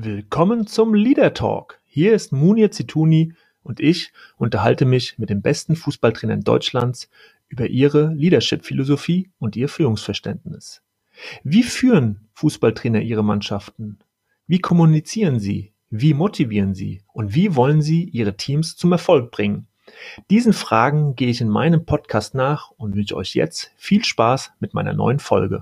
Willkommen zum Leader Talk. Hier ist Munir Zitouni und ich unterhalte mich mit den besten Fußballtrainern Deutschlands über ihre Leadership-Philosophie und ihr Führungsverständnis. Wie führen Fußballtrainer ihre Mannschaften? Wie kommunizieren sie? Wie motivieren sie? Und wie wollen sie ihre Teams zum Erfolg bringen? Diesen Fragen gehe ich in meinem Podcast nach und wünsche euch jetzt viel Spaß mit meiner neuen Folge.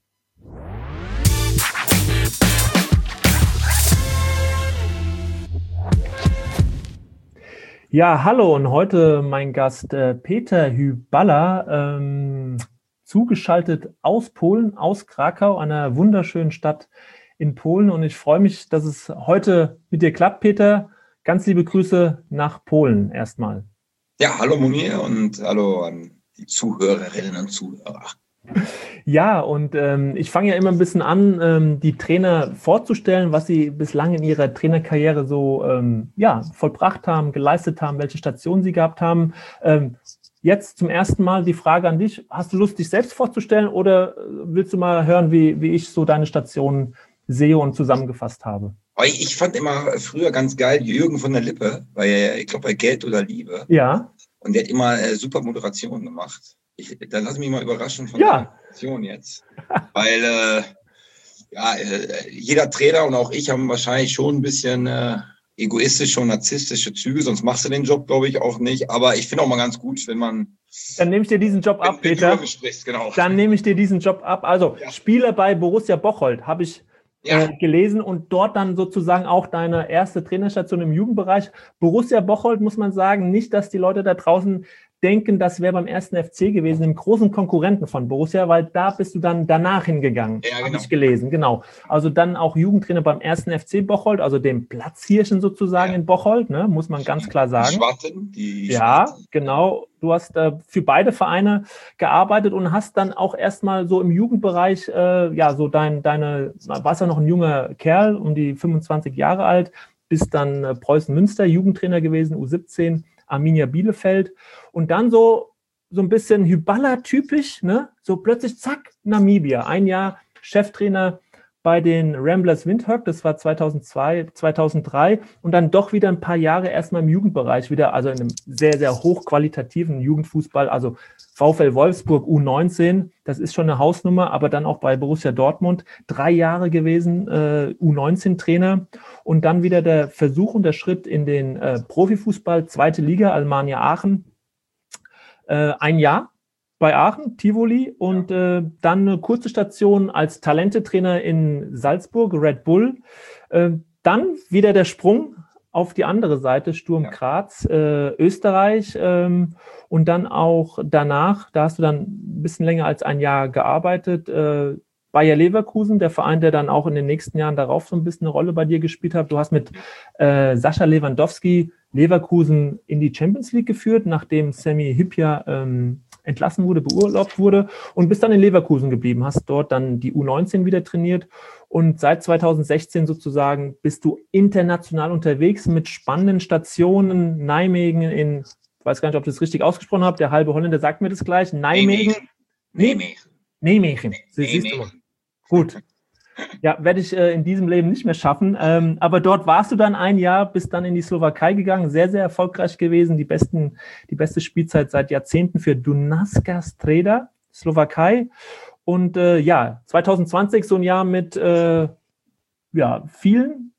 Ja, hallo und heute mein Gast Peter Hyballa, zugeschaltet aus Polen, aus Krakau, einer wunderschönen Stadt in Polen. Und ich freue mich, dass es heute mit dir klappt, Peter. Ganz liebe Grüße nach Polen erstmal. Ja, hallo Munir und hallo an die Zuhörerinnen und Zuhörer. Ja, und ich fange ja immer ein bisschen an, die Trainer vorzustellen, was sie bislang in ihrer Trainerkarriere so vollbracht haben, geleistet haben, welche Stationen sie gehabt haben. Jetzt zum ersten Mal die Frage an dich. Hast du Lust, dich selbst vorzustellen oder willst du mal hören, wie ich so deine Stationen sehe und zusammengefasst habe? Ich fand immer früher ganz geil Jürgen von der Lippe, ich glaube bei Geld oder Liebe. Ja. Und der hat immer super Moderationen gemacht. Dann lass mich mal überraschen von der Moderation jetzt. Weil jeder Trainer und auch ich haben wahrscheinlich schon ein bisschen egoistische und narzisstische Züge, sonst machst du den Job, glaube ich, auch nicht. Aber ich finde auch mal ganz gut, wenn man... Dann nehme ich dir diesen Job ab, Peter. Genau. Dann nehme ich dir diesen Job ab. Also Spieler bei Borussia Bocholt habe ich gelesen und dort dann sozusagen auch deine erste Trainerstation im Jugendbereich. Borussia Bocholt, muss man sagen, nicht, dass die Leute da draußen denken, das wäre beim 1. FC gewesen, im großen Konkurrenten von Borussia, weil da bist du dann danach hingegangen, habe ich gelesen, genau. Also dann auch Jugendtrainer beim 1. FC Bocholt, also dem Platzhirschen sozusagen in Bocholt, ne, muss man ganz klar sagen. Die Schwarzen. Genau. Du hast für beide Vereine gearbeitet und hast dann auch erstmal so im Jugendbereich, warst ja noch ein junger Kerl, um die 25 Jahre alt, bist dann Preußen Münster Jugendtrainer gewesen, U17, Arminia Bielefeld und dann so ein bisschen Hyballa-typisch, ne? So plötzlich zack, Namibia, ein Jahr Cheftrainer bei den Ramblers Windhoek, das war 2002, 2003 und dann doch wieder ein paar Jahre erstmal im Jugendbereich wieder, also in einem sehr, sehr hochqualitativen Jugendfußball, also VfL Wolfsburg U19, das ist schon eine Hausnummer, aber dann auch bei Borussia Dortmund 3 Jahre gewesen, U19-Trainer und dann wieder der Versuch und der Schritt in den Profifußball, 2. Liga, Alemannia Aachen, ein Jahr bei Aachen, Tivoli und dann eine kurze Station als Talentetrainer in Salzburg, Red Bull. Dann wieder der Sprung auf die andere Seite, Sturm Graz, Österreich und dann auch danach, da hast du dann ein bisschen länger als ein Jahr gearbeitet, Bayer Leverkusen, der Verein, der dann auch in den nächsten Jahren darauf so ein bisschen eine Rolle bei dir gespielt hat. Du hast mit Sascha Lewandowski Leverkusen in die Champions League geführt, nachdem Sami Hyypiä entlassen wurde, beurlaubt wurde und bist dann in Leverkusen geblieben, hast dort dann die U19 wieder trainiert und seit 2016 sozusagen bist du international unterwegs mit spannenden Stationen, Nijmegen ich weiß gar nicht, ob ich das richtig ausgesprochen habe, der halbe Holländer sagt mir das gleich, Nijmegen. Siehst du mal. Gut. Ja, werde ich in diesem Leben nicht mehr schaffen. Aber dort warst du dann ein Jahr, bist dann in die Slowakei gegangen, sehr, sehr erfolgreich gewesen. Die beste Spielzeit seit Jahrzehnten für Dunajská Streda, Slowakei. Und 2020 so ein Jahr mit vielen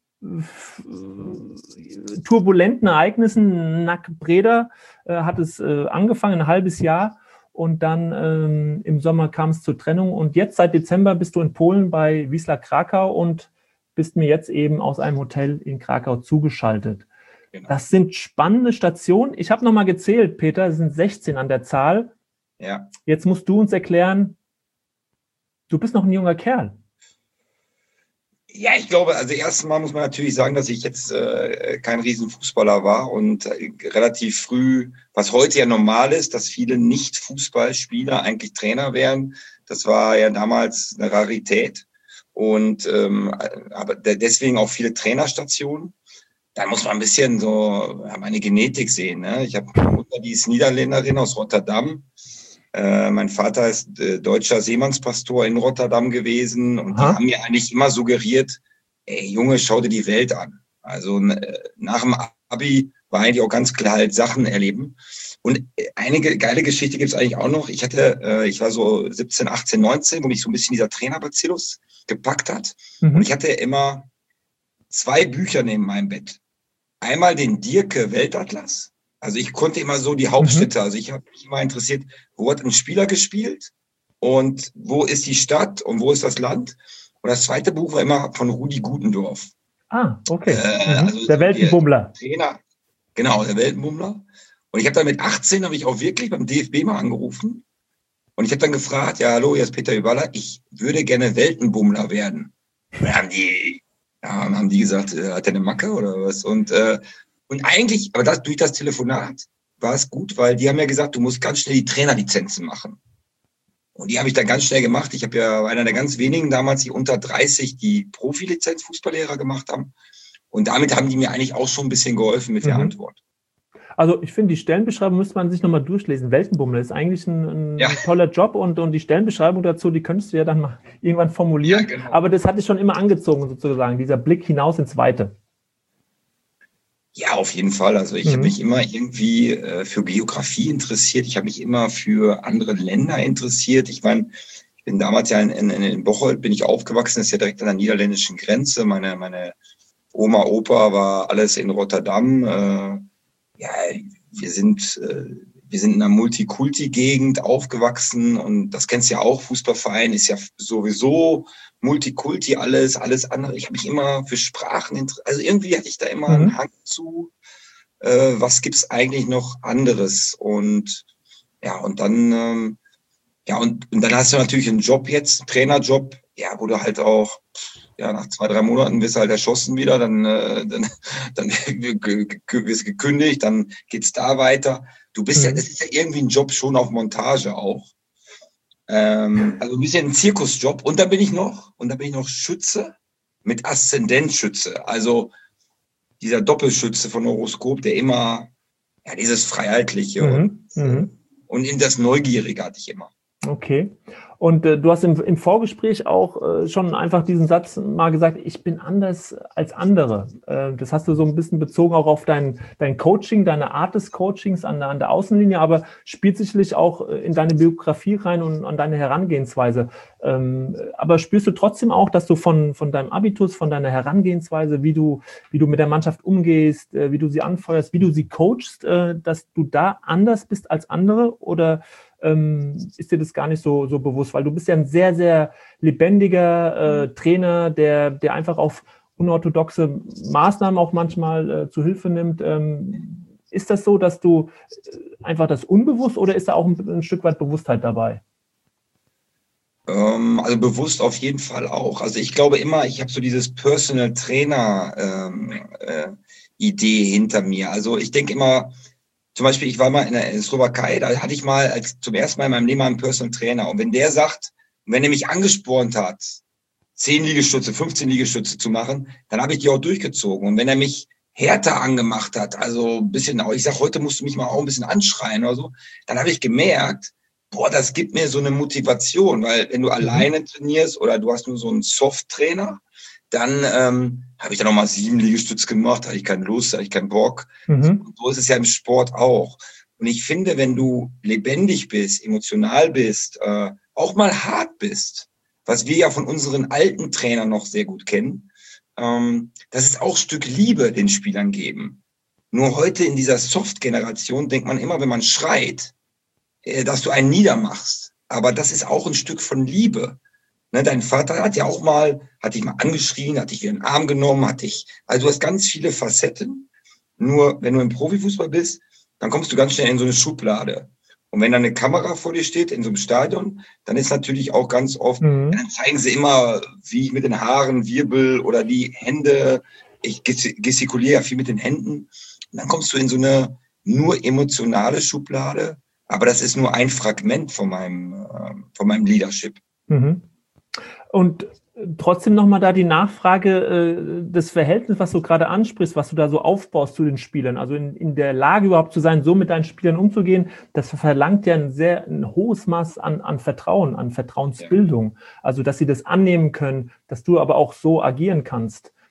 turbulenten Ereignissen. NAC Breda hat es angefangen, ein halbes Jahr. Und dann im Sommer kam es zur Trennung. Und jetzt seit Dezember bist du in Polen bei Wisła Krakau und bist mir jetzt eben aus einem Hotel in Krakau zugeschaltet. Genau. Das sind spannende Stationen. Ich habe nochmal gezählt, Peter, es sind 16 an der Zahl. Ja. Jetzt musst du uns erklären, du bist noch ein junger Kerl. Ja, ich glaube, also erstmal muss man natürlich sagen, dass ich jetzt kein Riesenfußballer war und relativ früh, was heute ja normal ist, dass viele Nicht-Fußballspieler eigentlich Trainer werden. Das war ja damals eine Rarität und aber deswegen auch viele Trainerstationen. Da muss man ein bisschen so meine Genetik sehen. Ne? Ich habe eine Mutter, die ist Niederländerin aus Rotterdam. Mein Vater ist deutscher Seemannspastor in Rotterdam gewesen und die haben mir eigentlich immer suggeriert, ey, Junge, schau dir die Welt an. Also nach dem Abi war eigentlich auch ganz klar halt Sachen erleben. Und einige geile Geschichte gibt es eigentlich auch noch. Ich war so 17, 18, 19, wo mich so ein bisschen dieser Trainerbacillus gepackt hat. Und ich hatte immer 2 Bücher neben meinem Bett. Einmal den Dierke Weltatlas. Also ich konnte immer so die Hauptstädte, also ich habe mich immer interessiert, wo hat ein Spieler gespielt und wo ist die Stadt und wo ist das Land. Und das zweite Buch war immer von Rudi Gutendorf. Ah, okay. Also der Weltenbummler. Trainer, genau, der Weltenbummler. Und ich habe dann mit 18 habe ich auch wirklich beim DFB mal angerufen. Und ich habe dann gefragt, ja, hallo, hier ist Peter Hyballa, ich würde gerne Weltenbummler werden. Und dann haben die gesagt, hat der eine Macke oder was? Und eigentlich, aber durch das Telefonat war es gut, weil die haben ja gesagt, du musst ganz schnell die Trainerlizenzen machen. Und die habe ich dann ganz schnell gemacht. Ich habe ja einer der ganz wenigen damals, die unter 30 die Profilizenz Fußballlehrer gemacht haben. Und damit haben die mir eigentlich auch schon ein bisschen geholfen mit der Antwort. Also ich finde, die Stellenbeschreibung müsste man sich nochmal durchlesen. Weltenbummler ist eigentlich ein toller Job und die Stellenbeschreibung dazu, die könntest du ja dann mal irgendwann formulieren. Ja, genau. Aber das hat dich schon immer angezogen sozusagen, dieser Blick hinaus ins Weite. Ja, auf jeden Fall. Also ich habe mich immer irgendwie für Geografie interessiert. Ich habe mich immer für andere Länder interessiert. Ich meine, ich bin damals ja in Bocholt bin ich aufgewachsen. Das ist ja direkt an der niederländischen Grenze. Meine Oma, Opa war alles in Rotterdam. Wir sind in einer Multikulti-Gegend aufgewachsen und das kennst du ja auch. Fußballverein ist ja sowieso Multikulti, alles andere. Ich habe mich immer für Sprachen interessiert. Also irgendwie hatte ich da immer einen Hang zu. Was gibt's eigentlich noch anderes? Und und dann hast du natürlich einen Job jetzt, einen Trainerjob, wo du halt auch nach 2-3 Monaten wirst du halt erschossen wieder, dann wirst gekündigt, dann geht's da weiter. Du bist das ist ja irgendwie ein Job schon auf Montage auch. Also ein bisschen ein Zirkusjob. Und da bin ich noch Schütze mit Aszendentschütze. Also dieser Doppelschütze von Horoskop, der immer, dieses Freiheitliche und in das Neugierige hatte ich immer. Okay. Und du hast im Vorgespräch auch schon einfach diesen Satz mal gesagt, ich bin anders als andere. Das hast du so ein bisschen bezogen auch auf dein Coaching, deine Art des Coachings an der Außenlinie, aber spielt sicherlich auch in deine Biografie rein und an deine Herangehensweise. Aber spürst du trotzdem auch, dass du von deinem Abitus, von deiner Herangehensweise, wie du mit der Mannschaft umgehst, wie du sie anfeuerst, wie du sie coachst, dass du da anders bist als andere, oder ist dir das gar nicht so bewusst? Weil du bist ja ein sehr, sehr lebendiger Trainer, der einfach auf unorthodoxe Maßnahmen auch manchmal zu Hilfe nimmt. Ist das so, dass du einfach das unbewusst, oder ist da auch ein Stück weit Bewusstheit dabei? Also bewusst auf jeden Fall auch. Also ich glaube immer, ich habe so dieses Personal Trainer Idee hinter mir. Also ich denke immer, zum Beispiel, ich war mal in der Slowakei, da hatte ich mal zum ersten Mal in meinem Leben einen Personal Trainer. Und wenn der sagt, wenn er mich angespornt hat, 10 Liegestütze, 15 Liegestütze zu machen, dann habe ich die auch durchgezogen. Und wenn er mich härter angemacht hat, also ein bisschen, ich sag, heute musst du mich mal auch ein bisschen anschreien oder so, dann habe ich gemerkt, das gibt mir so eine Motivation, weil wenn du alleine trainierst oder du hast nur so einen Soft-Trainer, dann habe ich dann nochmal 7 Liegestütze gemacht, hatte ich keine Lust, hatte ich keinen Bock. Und so ist es ja im Sport auch. Und ich finde, wenn du lebendig bist, emotional bist, auch mal hart bist, was wir ja von unseren alten Trainern noch sehr gut kennen, das ist auch ein Stück Liebe den Spielern geben. Nur heute in dieser Soft-Generation denkt man immer, wenn man schreit, dass du einen niedermachst. Aber das ist auch ein Stück von Liebe. Ne, dein Vater hat dich mal angeschrien, hat dich wie einen Arm genommen, also du hast ganz viele Facetten. Nur wenn du im Profifußball bist, dann kommst du ganz schnell in so eine Schublade. Und wenn da eine Kamera vor dir steht in so einem Stadion, dann ist natürlich auch ganz oft, dann zeigen sie immer, wie ich mit den Haaren wirbel oder die Hände, ich gestikuliere ja viel mit den Händen. Und dann kommst du in so eine nur emotionale Schublade, aber das ist nur ein Fragment von meinem Leadership. Und trotzdem nochmal da die Nachfrage, des Verhältnisses, was du gerade ansprichst, was du da so aufbaust zu den Spielern, also in der Lage überhaupt zu sein, so mit deinen Spielern umzugehen, das verlangt ja ein hohes Maß an Vertrauen, an Vertrauensbildung. Ja. Also, dass sie das annehmen können, dass du aber auch so agieren kannst.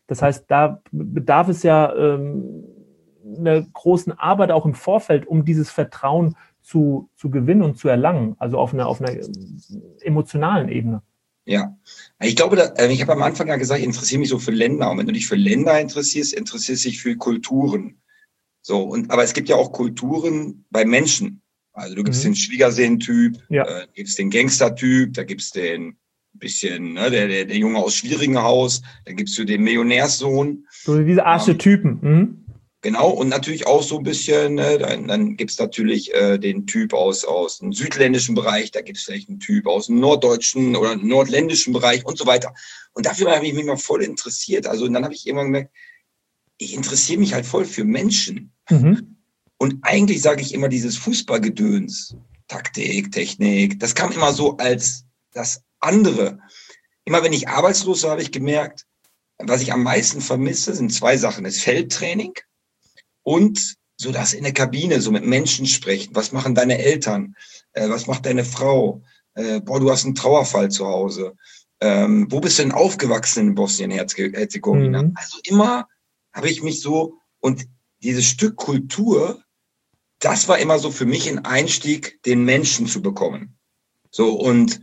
Das heißt, da bedarf es ja einer großen Arbeit auch im Vorfeld, um dieses Vertrauen zu gewinnen und zu erlangen, also auf einer emotionalen Ebene. Ja, ich glaube, ich habe am Anfang ja gesagt, ich interessiere mich so für Länder. Und wenn du dich für Länder interessierst, interessierst du dich für Kulturen. So, aber es gibt ja auch Kulturen bei Menschen. Also du gibst den Schwiegersehen-Typ, gibst den Gangster-Typ, da gibst den bisschen, ne, der Junge aus Schwieringenhaus, dann gibst du den Millionärssohn. So diese Archetypen. Genau, und natürlich auch so ein bisschen, ne, dann gibt's natürlich den Typ aus dem südländischen Bereich, da gibt's vielleicht einen Typ aus dem norddeutschen oder nordländischen Bereich und so weiter. Und dafür habe ich mich mal voll interessiert. Also und dann habe ich irgendwann gemerkt, ich interessiere mich halt voll für Menschen. Und eigentlich sage ich immer dieses Fußballgedöns, Taktik, Technik, das kam immer so als das andere. Immer wenn ich arbeitslos war, habe ich gemerkt, was ich am meisten vermisse, sind zwei Sachen. Das Feldtraining und so das in der Kabine, so mit Menschen sprechen. Was machen deine Eltern? Was macht deine Frau? Du hast einen Trauerfall zu Hause. Wo bist du denn aufgewachsen in Bosnien-Herzegowina? Also immer habe ich mich so, und dieses Stück Kultur, das war immer so für mich ein Einstieg, den Menschen zu bekommen. So, und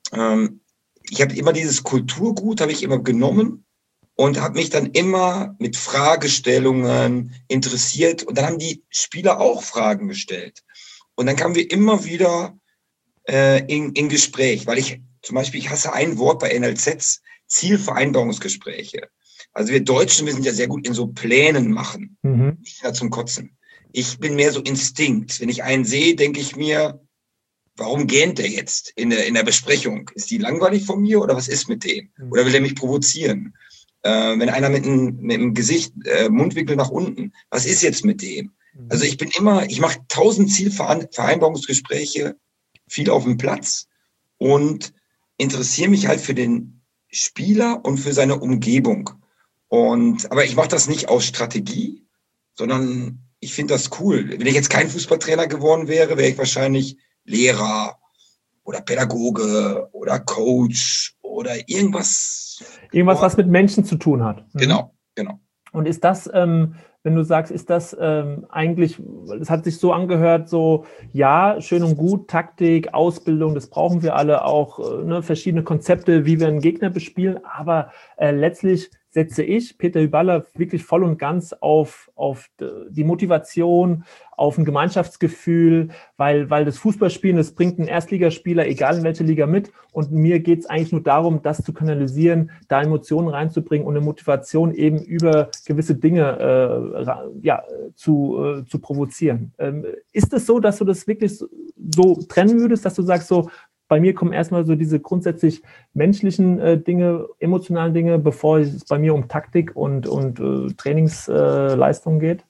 ich habe immer dieses Kulturgut, habe ich immer genommen und habe mich dann immer mit Fragestellungen interessiert. Und dann haben die Spieler auch Fragen gestellt. Und dann kamen wir immer wieder in Gespräch, weil ich hasse ein Wort bei NLZs, Zielvereinbarungsgespräche. Also wir Deutschen, wir sind ja sehr gut in so Plänen machen. Ich bin ja zum Kotzen. Ich bin mehr so Instinkt. Wenn ich einen sehe, denke ich mir, warum gähnt der jetzt in der Besprechung? Ist die langweilig von mir oder was ist mit dem? Oder will er mich provozieren? Wenn einer mit dem Gesicht, Mundwinkel nach unten, was ist jetzt mit dem? Also ich mache 1000 Zielvereinbarungsgespräche, viel auf dem Platz und interessiere mich halt für den Spieler und für seine Umgebung. Aber ich mache das nicht aus Strategie, sondern ich finde das cool. Wenn ich jetzt kein Fußballtrainer geworden wäre, wäre ich wahrscheinlich Lehrer oder Pädagoge oder Coach oder irgendwas. Irgendwas, was mit Menschen zu tun hat. Genau. Und ist das, wenn du sagst, ist das eigentlich, es hat sich so angehört, so, ja, schön und gut, Taktik, Ausbildung, das brauchen wir alle auch, verschiedene Konzepte, wie wir einen Gegner bespielen, aber letztlich setze ich, Peter Hyballa, wirklich voll und ganz auf die Motivation, auf ein Gemeinschaftsgefühl, weil das Fußballspielen, das bringt einen Erstligaspieler, egal in welche Liga mit. Und mir geht es eigentlich nur darum, das zu kanalisieren, da Emotionen reinzubringen und eine Motivation eben über gewisse Dinge zu provozieren. Ist es so, dass du das wirklich so trennen würdest, dass du sagst, so, bei mir kommen erstmal so diese grundsätzlich menschlichen Dinge, emotionalen Dinge, bevor es bei mir um Taktik und Trainingsleistung geht?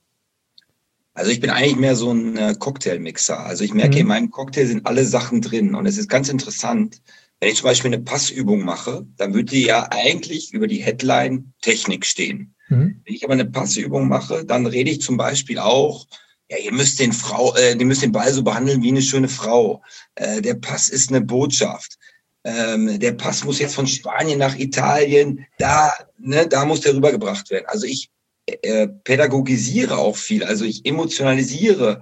Also ich bin eigentlich mehr so ein Cocktailmixer. Also ich merke, in meinem Cocktail sind alle Sachen drin. Und es ist ganz interessant, wenn ich zum Beispiel eine Passübung mache, dann würde die ja eigentlich über die Headline Technik stehen. Wenn ich aber eine Passübung mache, dann rede ich zum Beispiel auch, ja, ihr müsst den Ball so behandeln wie eine schöne Frau. Der Pass ist eine Botschaft. Der Pass muss jetzt von Spanien nach Italien. Da muss der rübergebracht werden. Also ich pädagogisiere auch viel. Also ich emotionalisiere.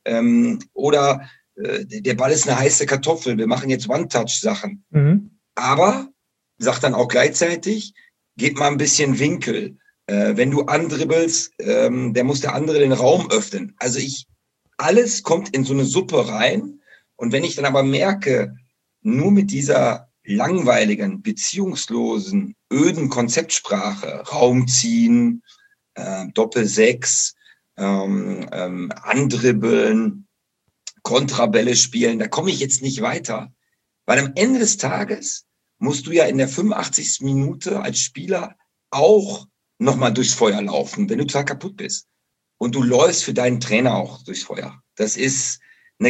Der Ball ist eine heiße Kartoffel. Wir machen jetzt One-Touch-Sachen. Aber sag dann auch gleichzeitig, gebt mal ein bisschen Winkel. Wenn du andribbelst, der muss der andere den Raum öffnen. Also alles kommt in so eine Suppe rein. Und wenn ich dann aber merke, nur mit dieser langweiligen, beziehungslosen, öden Konzeptsprache, Raum ziehen, Doppel-6, andribbeln, Kontrabälle spielen, da komme ich jetzt nicht weiter. Weil am Ende des Tages musst du ja in der 85. Minute als Spieler auch nochmal durchs Feuer laufen, wenn du total kaputt bist. Und du läufst für deinen Trainer auch durchs Feuer. Das ist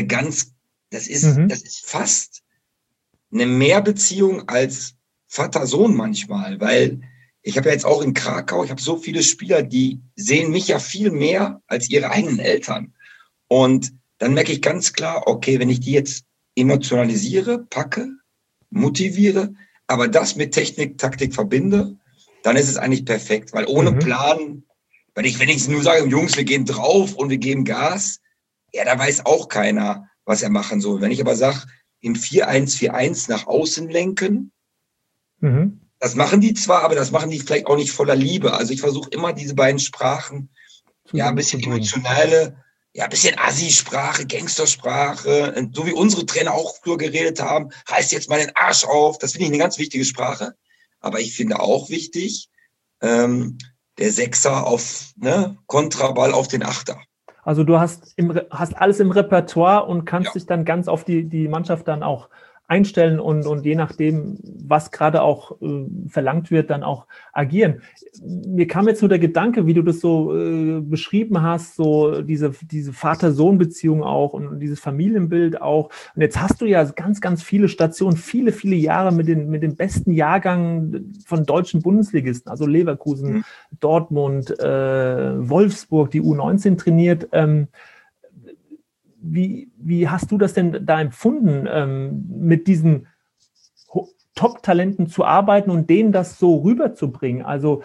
fast eine Mehrbeziehung als Vater-Sohn manchmal, weil ich habe ja jetzt auch in Krakau, ich habe so viele Spieler, die sehen mich ja viel mehr als ihre eigenen Eltern. Und dann merke ich ganz klar, okay, wenn ich die jetzt emotionalisiere, packe, motiviere, aber das mit Technik, Taktik verbinde, dann ist es eigentlich perfekt, weil ohne Plan, wenn ich nur sage, Jungs, wir gehen drauf und wir geben Gas, ja, da weiß auch keiner, was er machen soll. Wenn ich aber sage, in 4-1-4-1 nach außen lenken, das machen die zwar, aber das machen die vielleicht auch nicht voller Liebe. Also ich versuche immer diese beiden Sprachen, ja, ein bisschen emotionale, ja, ein bisschen Assi-Sprache, Gangstersprache, so wie unsere Trainer auch früher geredet haben, reißt jetzt mal den Arsch auf. Das finde ich eine ganz wichtige Sprache. Aber ich finde auch wichtig, der Sechser auf, Kontraball auf den Achter. Also du hast alles im Repertoire und kannst dich dann ganz auf die Mannschaft dann auch einstellen und je nachdem, was gerade auch verlangt wird, dann auch agieren. Mir kam jetzt nur der Gedanke, wie du das so beschrieben hast, so diese Vater-Sohn-Beziehung auch und dieses Familienbild auch. Und jetzt hast du ja ganz, ganz viele Stationen, viele, viele Jahre mit den besten Jahrgängen von deutschen Bundesligisten, also Leverkusen, Dortmund, Wolfsburg, die U19 trainiert. Wie hast du das denn da empfunden, mit diesen Top-Talenten zu arbeiten und denen das so rüberzubringen? Also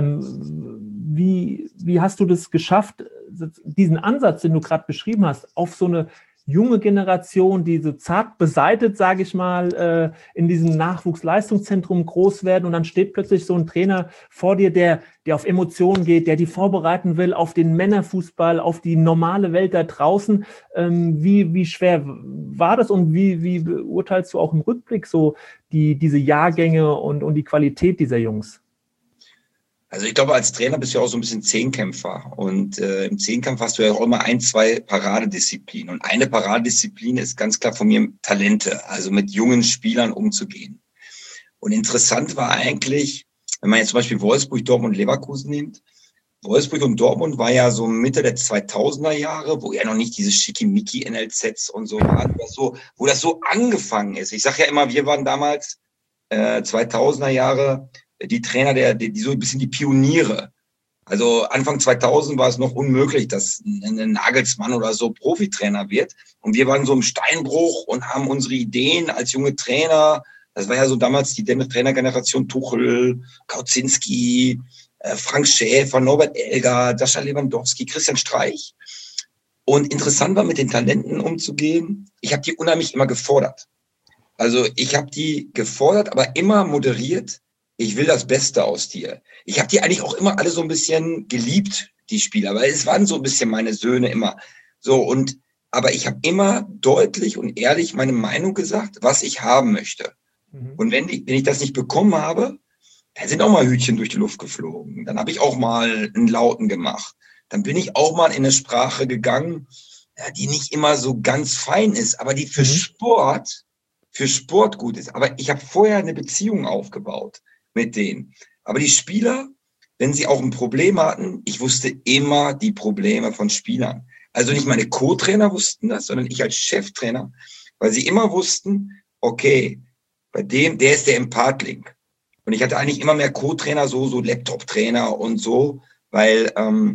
wie hast du das geschafft, diesen Ansatz, den du gerade beschrieben hast, auf so eine junge Generation, die so zart beseitet, sage ich mal, in diesem Nachwuchsleistungszentrum groß werden und dann steht plötzlich so ein Trainer vor dir, der auf Emotionen geht, der die vorbereiten will auf den Männerfußball, auf die normale Welt da draußen. Wie schwer war das und wie beurteilst du auch im Rückblick so diese Jahrgänge und die Qualität dieser Jungs? Also ich glaube, als Trainer bist du ja auch so ein bisschen Zehnkämpfer. Und im Zehnkampf hast du ja auch immer 1, 2 Paradedisziplinen. Und eine Paradedisziplin ist ganz klar von mir Talente, also mit jungen Spielern umzugehen. Und interessant war eigentlich, wenn man jetzt zum Beispiel Wolfsburg, Dortmund, Leverkusen nimmt. Wolfsburg und Dortmund war ja so Mitte der 2000er Jahre, wo ja noch nicht diese Schickimicki-NLZs und so waren, wo das so angefangen ist. Ich sage ja immer, wir waren damals 2000er Jahre die Trainer, die so ein bisschen die Pioniere. Also Anfang 2000 war es noch unmöglich, dass ein Nagelsmann oder so Profitrainer wird. Und wir waren so im Steinbruch und haben unsere Ideen als junge Trainer. Das war ja so damals die Trainergeneration Tuchel, Kautzinski, Frank Schäfer, Norbert Elger, Sascha Lewandowski, Christian Streich. Und interessant war, mit den Talenten umzugehen. Ich habe die unheimlich immer gefordert. Also ich habe die gefordert, aber immer moderiert. Ich will das Beste aus dir. Ich habe die eigentlich auch immer alle so ein bisschen geliebt, die Spieler, weil es waren so ein bisschen meine Söhne immer. So aber ich habe immer deutlich und ehrlich meine Meinung gesagt, was ich haben möchte. Und wenn ich das nicht bekommen habe, dann sind auch mal Hütchen durch die Luft geflogen. Dann habe ich auch mal einen Lauten gemacht. Dann bin ich auch mal in eine Sprache gegangen, die nicht immer so ganz fein ist, aber die für Sport gut ist. Aber ich habe vorher eine Beziehung aufgebaut mit denen. Aber die Spieler, wenn sie auch ein Problem hatten, ich wusste immer die Probleme von Spielern. Also nicht meine Co-Trainer wussten das, sondern ich als Cheftrainer, weil sie immer wussten, okay, bei dem, der ist der Empath-Link. Und ich hatte eigentlich immer mehr Co-Trainer, so Laptop-Trainer und so, weil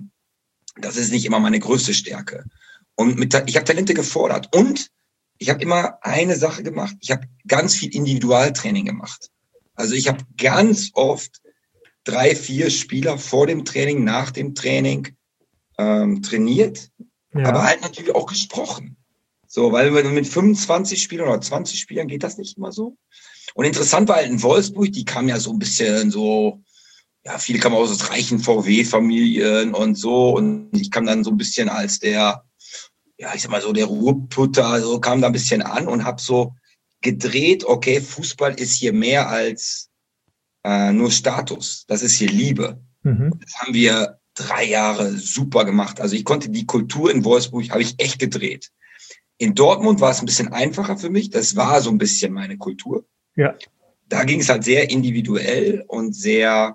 das ist nicht immer meine größte Stärke. Und ich habe Talente gefordert. Und ich habe immer eine Sache gemacht. Ich habe ganz viel Individualtraining gemacht. Also ich habe ganz oft 3, 4 Spieler vor dem Training, nach dem Training trainiert, aber halt natürlich auch gesprochen. So, weil mit 25 Spielern oder 20 Spielern geht das nicht immer so. Und interessant war halt in Wolfsburg, die kamen ja so ein bisschen so, ja, viele kamen aus reichen VW-Familien und so. Und ich kam dann so ein bisschen als der, ja, ich sag mal so, der Ruhrputter, so kam da ein bisschen an und habe so gedreht, okay, Fußball ist hier mehr als nur Status. Das ist hier Liebe. Das haben wir 3 Jahre super gemacht. Also ich konnte die Kultur in Wolfsburg, habe ich echt gedreht. In Dortmund war es ein bisschen einfacher für mich. Das war so ein bisschen meine Kultur. Ja. Da ging es halt sehr individuell und sehr,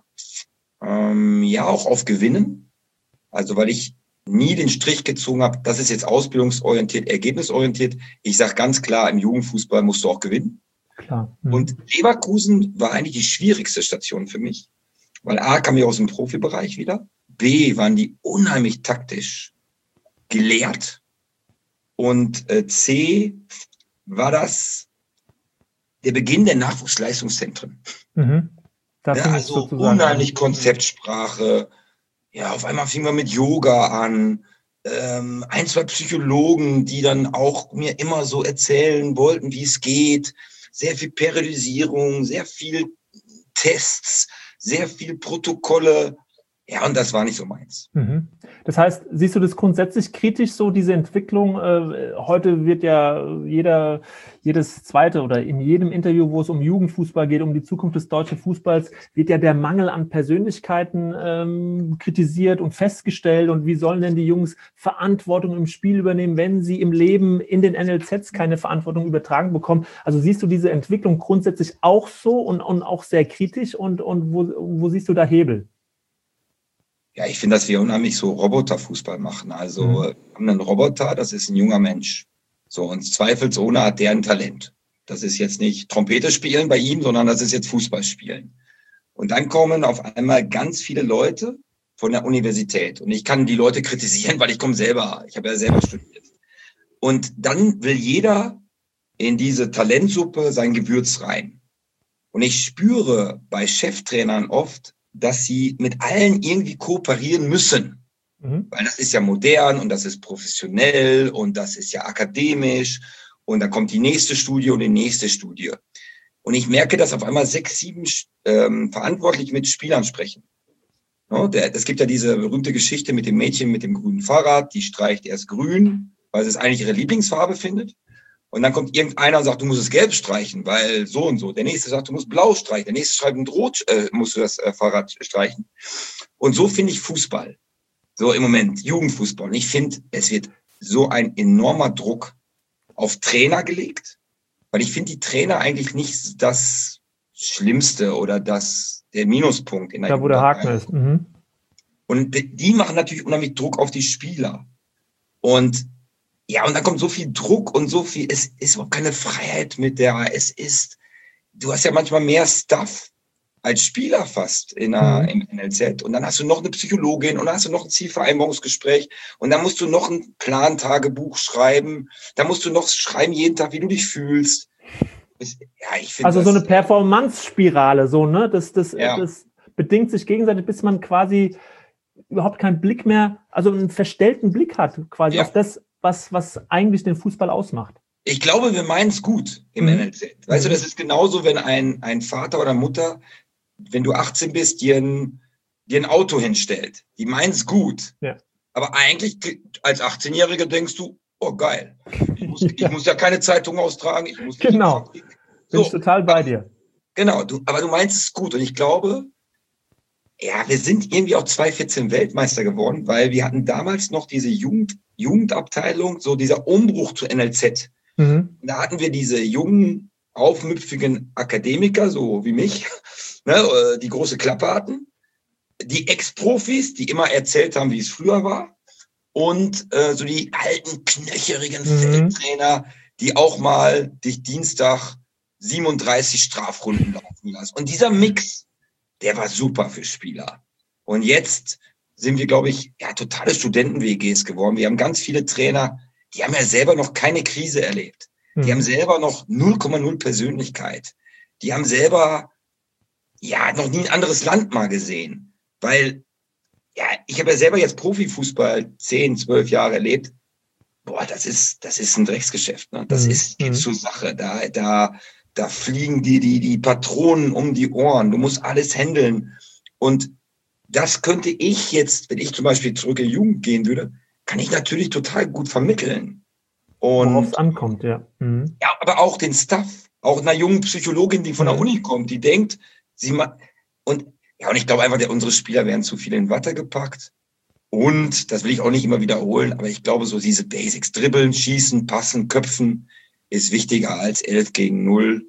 ja, auch auf Gewinnen. Also weil ich nie den Strich gezogen habe, das ist jetzt ausbildungsorientiert, ergebnisorientiert. Ich sage ganz klar, im Jugendfußball musst du auch gewinnen. Klar. Und Leverkusen war eigentlich die schwierigste Station für mich, weil A, kam ich aus dem Profibereich wieder, B, waren die unheimlich taktisch gelehrt und C, war das der Beginn der Nachwuchsleistungszentren. Da Ja, also unheimlich Konzeptsprache. Ja, auf einmal fingen wir mit Yoga an. Ein, zwei Psychologen, die dann auch mir immer so erzählen wollten, wie es geht. Sehr viel Periodisierung, sehr viel Tests, sehr viel Protokolle. Ja, und das war nicht so meins. Das heißt, siehst du das grundsätzlich kritisch, so diese Entwicklung? Heute wird ja jedes zweite oder in jedem Interview, wo es um Jugendfußball geht, um die Zukunft des deutschen Fußballs, wird ja der Mangel an Persönlichkeiten kritisiert und festgestellt. Und wie sollen denn die Jungs Verantwortung im Spiel übernehmen, wenn sie im Leben in den NLZs keine Verantwortung übertragen bekommen? Also siehst du diese Entwicklung grundsätzlich auch so und auch sehr kritisch und wo siehst du da Hebel? Ja, ich finde, dass wir unheimlich so Roboterfußball machen. Also wir haben einen Roboter, das ist ein junger Mensch. So, und zweifelsohne hat der ein Talent. Das ist jetzt nicht Trompete spielen bei ihm, sondern das ist jetzt Fußball spielen. Und dann kommen auf einmal ganz viele Leute von der Universität. Und ich kann die Leute kritisieren, weil ich habe ja selber studiert. Und dann will jeder in diese Talentsuppe sein Gewürz rein. Und ich spüre bei Cheftrainern oft, dass sie mit allen irgendwie kooperieren müssen. Weil das ist ja modern und das ist professionell und das ist ja akademisch und da kommt die nächste Studie und die nächste Studie. Und ich merke, dass auf einmal 6, 7 Verantwortliche mit Spielern sprechen. No, es gibt ja diese berühmte Geschichte mit dem Mädchen mit dem grünen Fahrrad, die streicht erst grün, weil sie es eigentlich ihre Lieblingsfarbe findet. Und dann kommt irgendeiner und sagt, du musst es gelb streichen, weil so und so. Der nächste sagt, du musst blau streichen. Der nächste schreibt, mit rot musst du das Fahrrad streichen. Und so finde ich Fußball. So im Moment, Jugendfußball. Und ich finde, es wird so ein enormer Druck auf Trainer gelegt, weil ich finde die Trainer eigentlich nicht das Schlimmste oder der Minuspunkt in der Da, wo der Haken ist. Und die machen natürlich unheimlich Druck auf die Spieler. Und ja, und dann kommt so viel Druck und so viel, es ist überhaupt keine Freiheit mit du hast ja manchmal mehr Stuff als Spieler fast im NLZ und dann hast du noch eine Psychologin und dann hast du noch ein Zielvereinbarungsgespräch und dann musst du noch ein Plantagebuch schreiben, da musst du noch schreiben jeden Tag, wie du dich fühlst. Ja, ich finde also so eine Performance-Spirale, so, ne? Das bedingt sich gegenseitig, bis man quasi überhaupt keinen Blick mehr, also einen verstellten Blick hat, quasi auf das, was eigentlich den Fußball ausmacht. Ich glaube, wir meinen es gut im NLZ. Weißt du, das ist genauso, wenn ein Vater oder Mutter, wenn du 18 bist, dir ein Auto hinstellt. Die meinen es gut. Ja. Aber eigentlich als 18-Jähriger denkst du, oh geil, ich muss ja keine Zeitung austragen. Genau, bin ich total bei dir. Genau, aber du meinst es gut. Und ich glaube, ja, wir sind irgendwie auch 2014 Weltmeister geworden, weil wir hatten damals noch diese Jugendabteilung, so dieser Umbruch zu NLZ. Da hatten wir diese jungen, aufmüpfigen Akademiker, so wie mich, ne, die große Klappe hatten, die Ex-Profis, die immer erzählt haben, wie es früher war, und so die alten, knöcherigen Feldtrainer, die auch mal dich Dienstag 37 Strafrunden laufen lassen. Und dieser Mix, der war super für Spieler. Und jetzt sind wir, glaube ich, ja, totale Studenten-WGs geworden. Wir haben ganz viele Trainer, die haben ja selber noch keine Krise erlebt. Die haben selber noch 0,0 Persönlichkeit. Die haben selber ja noch nie ein anderes Land mal gesehen. Weil, ja, ich habe ja selber jetzt Profifußball 10, 12 Jahre erlebt. Boah, das ist ein Drecksgeschäft. Ne? Das geht zur Sache. Da fliegen die Patronen um die Ohren. Du musst alles handeln. Und das könnte ich jetzt, wenn ich zum Beispiel zurück in die Jugend gehen würde, kann ich natürlich total gut vermitteln. Worauf es ankommt, ja. Ja, aber auch den Stuff. Auch einer jungen Psychologin, die von der Uni kommt, die denkt, und ich glaube einfach, unsere Spieler werden zu viel in Watte gepackt. Und, das will ich auch nicht immer wiederholen, aber ich glaube, so diese Basics, dribbeln, schießen, passen, köpfen, ist wichtiger als 11 gegen 0.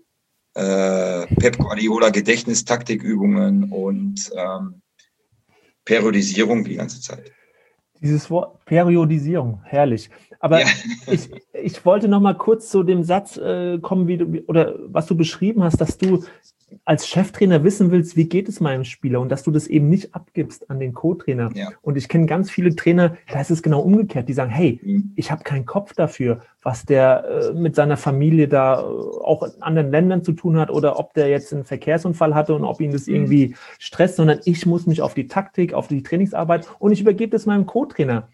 Pep Guardiola Gedächtnistaktikübungen und Periodisierung die ganze Zeit. Dieses Wort Periodisierung, herrlich. Aber ja. ich wollte noch mal kurz zu dem Satz kommen, oder was du beschrieben hast, dass du als Cheftrainer wissen willst, wie geht es meinem Spieler und dass du das eben nicht abgibst an den Co-Trainer. Ja. Und ich kenne ganz viele Trainer, da ist es genau umgekehrt, die sagen, hey, ich habe keinen Kopf dafür, was der mit seiner Familie da auch in anderen Ländern zu tun hat oder ob der jetzt einen Verkehrsunfall hatte und ob ihn das irgendwie stresst, sondern ich muss mich auf die Taktik, auf die Trainingsarbeit und ich übergebe das meinem Co-Trainer.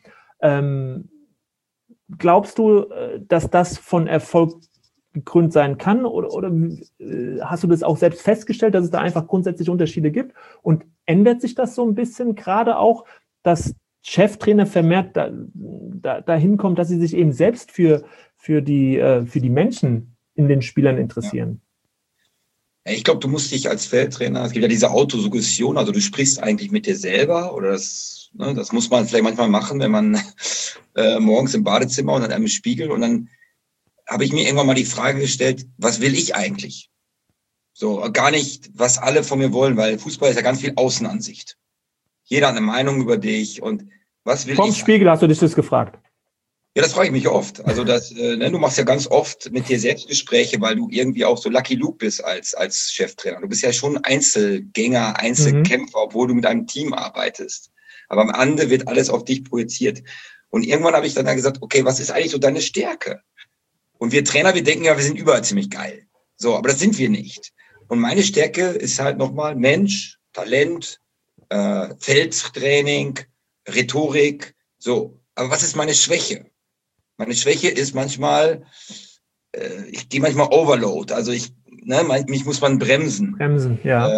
Glaubst du, dass das von Erfolg gekrönt sein kann oder hast du das auch selbst festgestellt, dass es da einfach grundsätzlich Unterschiede gibt und ändert sich das so ein bisschen gerade auch, dass Cheftrainer vermehrt dahin kommt, dass sie sich eben selbst für die Menschen in den Spielern interessieren? Ja. Ich glaube, du musst dich als Feldtrainer, es gibt ja diese Autosuggestion, also du sprichst eigentlich mit dir selber oder das muss man vielleicht manchmal machen, wenn man morgens im Badezimmer und an einem Spiegel und dann habe ich mir irgendwann mal die Frage gestellt, was will ich eigentlich? So, gar nicht, was alle von mir wollen, weil Fußball ist ja ganz viel Außenansicht. Jeder hat eine Meinung über dich und was will ich? Vom Spiegel hast du dich das gefragt? Ja, das frage ich mich oft. Also du machst ja ganz oft mit dir selbst Gespräche, weil du irgendwie auch so Lucky Luke bist als Cheftrainer. Du bist ja schon Einzelgänger, Einzelkämpfer, obwohl du mit einem Team arbeitest. Aber am Ende wird alles auf dich projiziert. Und irgendwann habe ich dann gesagt, okay, was ist eigentlich so deine Stärke? Und wir Trainer, wir denken ja, wir sind überall ziemlich geil. So, aber das sind wir nicht. Und meine Stärke ist halt nochmal Mensch, Talent, Feldtraining, Rhetorik. So, aber was ist meine Schwäche? Meine Schwäche ist manchmal, ich gehe manchmal Overload. Also mich muss man bremsen. Bremsen, ja.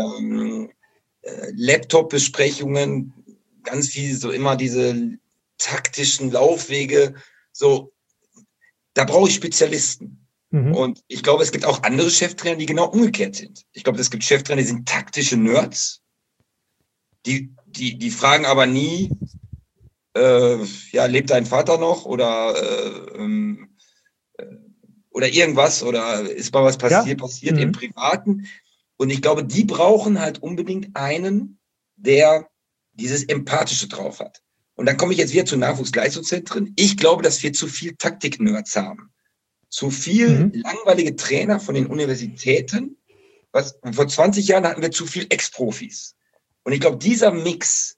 Laptop-Besprechungen, ganz viel so immer diese taktischen Laufwege. So, da brauche ich Spezialisten. Und ich glaube, es gibt auch andere Cheftrainer, die genau umgekehrt sind. Ich glaube, es gibt Cheftrainer, die sind taktische Nerds. Die fragen aber nie, lebt dein Vater noch oder irgendwas oder ist mal was passiert im Privaten. Und ich glaube, die brauchen halt unbedingt einen, der dieses Empathische drauf hat. Und dann komme ich jetzt wieder zu Nachwuchsleistungszentren. Ich glaube, dass wir zu viel Taktik-Nerds haben. Zu viel langweilige Trainer von den Universitäten. Vor 20 Jahren hatten wir zu viel Ex-Profis. Und ich glaube, dieser Mix,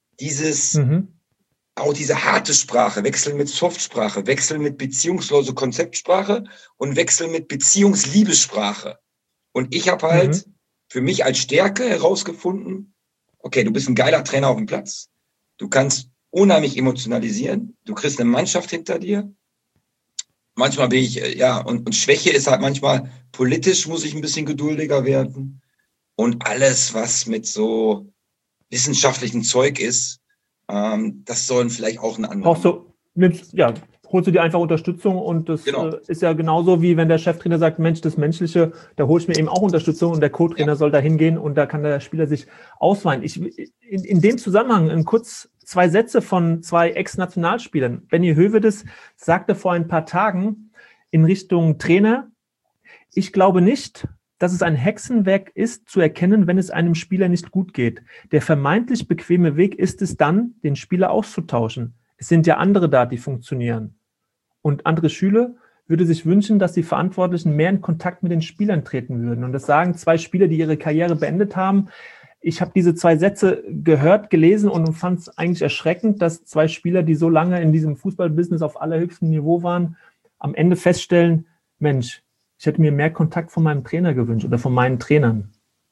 auch diese harte Sprache, Wechseln mit Softsprache, Wechseln mit beziehungslose Konzeptsprache und Wechseln mit Beziehungsliebessprache. Und ich habe halt für mich als Stärke herausgefunden, okay, du bist ein geiler Trainer auf dem Platz. Du kannst unheimlich emotionalisieren. Du kriegst eine Mannschaft hinter dir. Manchmal bin ich, und Schwäche ist halt manchmal, politisch muss ich ein bisschen geduldiger werden. Und alles, was mit so wissenschaftlichem Zeug ist, das sollen vielleicht auch ein anderer. Holst du dir einfach Unterstützung und das ist ja genauso wie wenn der Cheftrainer sagt, Mensch, das Menschliche, da hole ich mir eben auch Unterstützung und der Co-Trainer soll da hingehen und da kann der Spieler sich ausweinen. In dem Zusammenhang kurz 2 Sätze von 2 Ex-Nationalspielern. Benny Hövedes sagte vor ein paar Tagen in Richtung Trainer, ich glaube nicht, dass es ein Hexenwerk ist, zu erkennen, wenn es einem Spieler nicht gut geht. Der vermeintlich bequeme Weg ist es dann, den Spieler auszutauschen. Es sind ja andere da, die funktionieren. Und andere Schüler würde sich wünschen, dass die Verantwortlichen mehr in Kontakt mit den Spielern treten würden. Und das sagen 2 Spieler, die ihre Karriere beendet haben. Ich habe diese 2 Sätze gehört, gelesen und fand es eigentlich erschreckend, dass 2 Spieler, die so lange in diesem Fußballbusiness auf allerhöchstem Niveau waren, am Ende feststellen, Mensch, ich hätte mir mehr Kontakt von meinem Trainer gewünscht oder von meinen Trainern.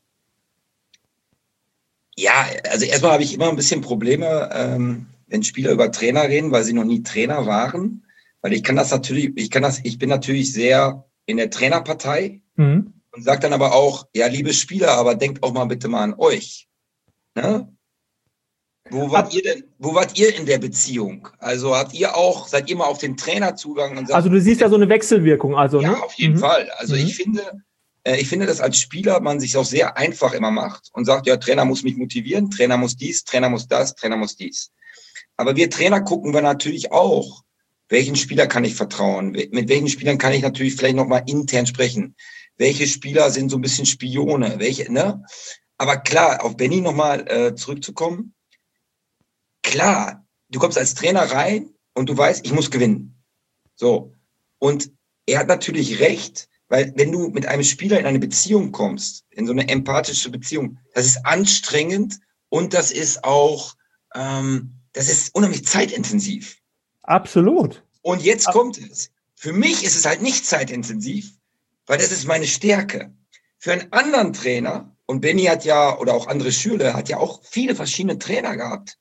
Ja, also erstmal habe ich immer ein bisschen Probleme, wenn Spieler über Trainer reden, weil sie noch nie Trainer waren. Weil ich bin natürlich sehr in der Trainerpartei und sage dann aber auch, ja, liebe Spieler, aber denkt auch mal bitte mal an euch. Ne? Wo wart ihr in der Beziehung? Also seid ihr mal auf den Trainer zugegangen und sagt, also du siehst ja so eine Wechselwirkung. Ja, auf jeden Fall. Also ich finde, dass als Spieler man sich auch sehr einfach immer macht und sagt, ja, Trainer muss mich motivieren, Trainer muss dies, Trainer muss das, Trainer muss dies. Aber wir Trainer gucken wir natürlich auch, welchen Spieler kann ich vertrauen? Mit welchen Spielern kann ich natürlich vielleicht nochmal intern sprechen? Welche Spieler sind so ein bisschen Spione? Aber klar, auf Benny nochmal zurückzukommen. Klar, du kommst als Trainer rein und du weißt, ich muss gewinnen. So. Und er hat natürlich recht, weil Weil wenn du mit einem Spieler in eine Beziehung kommst, in so eine empathische Beziehung, das ist anstrengend und das ist auch, das ist unheimlich zeitintensiv. Absolut. Und jetzt kommt es. Für mich ist es halt nicht zeitintensiv, weil das ist meine Stärke. Für einen anderen Trainer, und Benny hat ja, oder auch andere Schüler, hat ja auch viele verschiedene Trainer gehabt,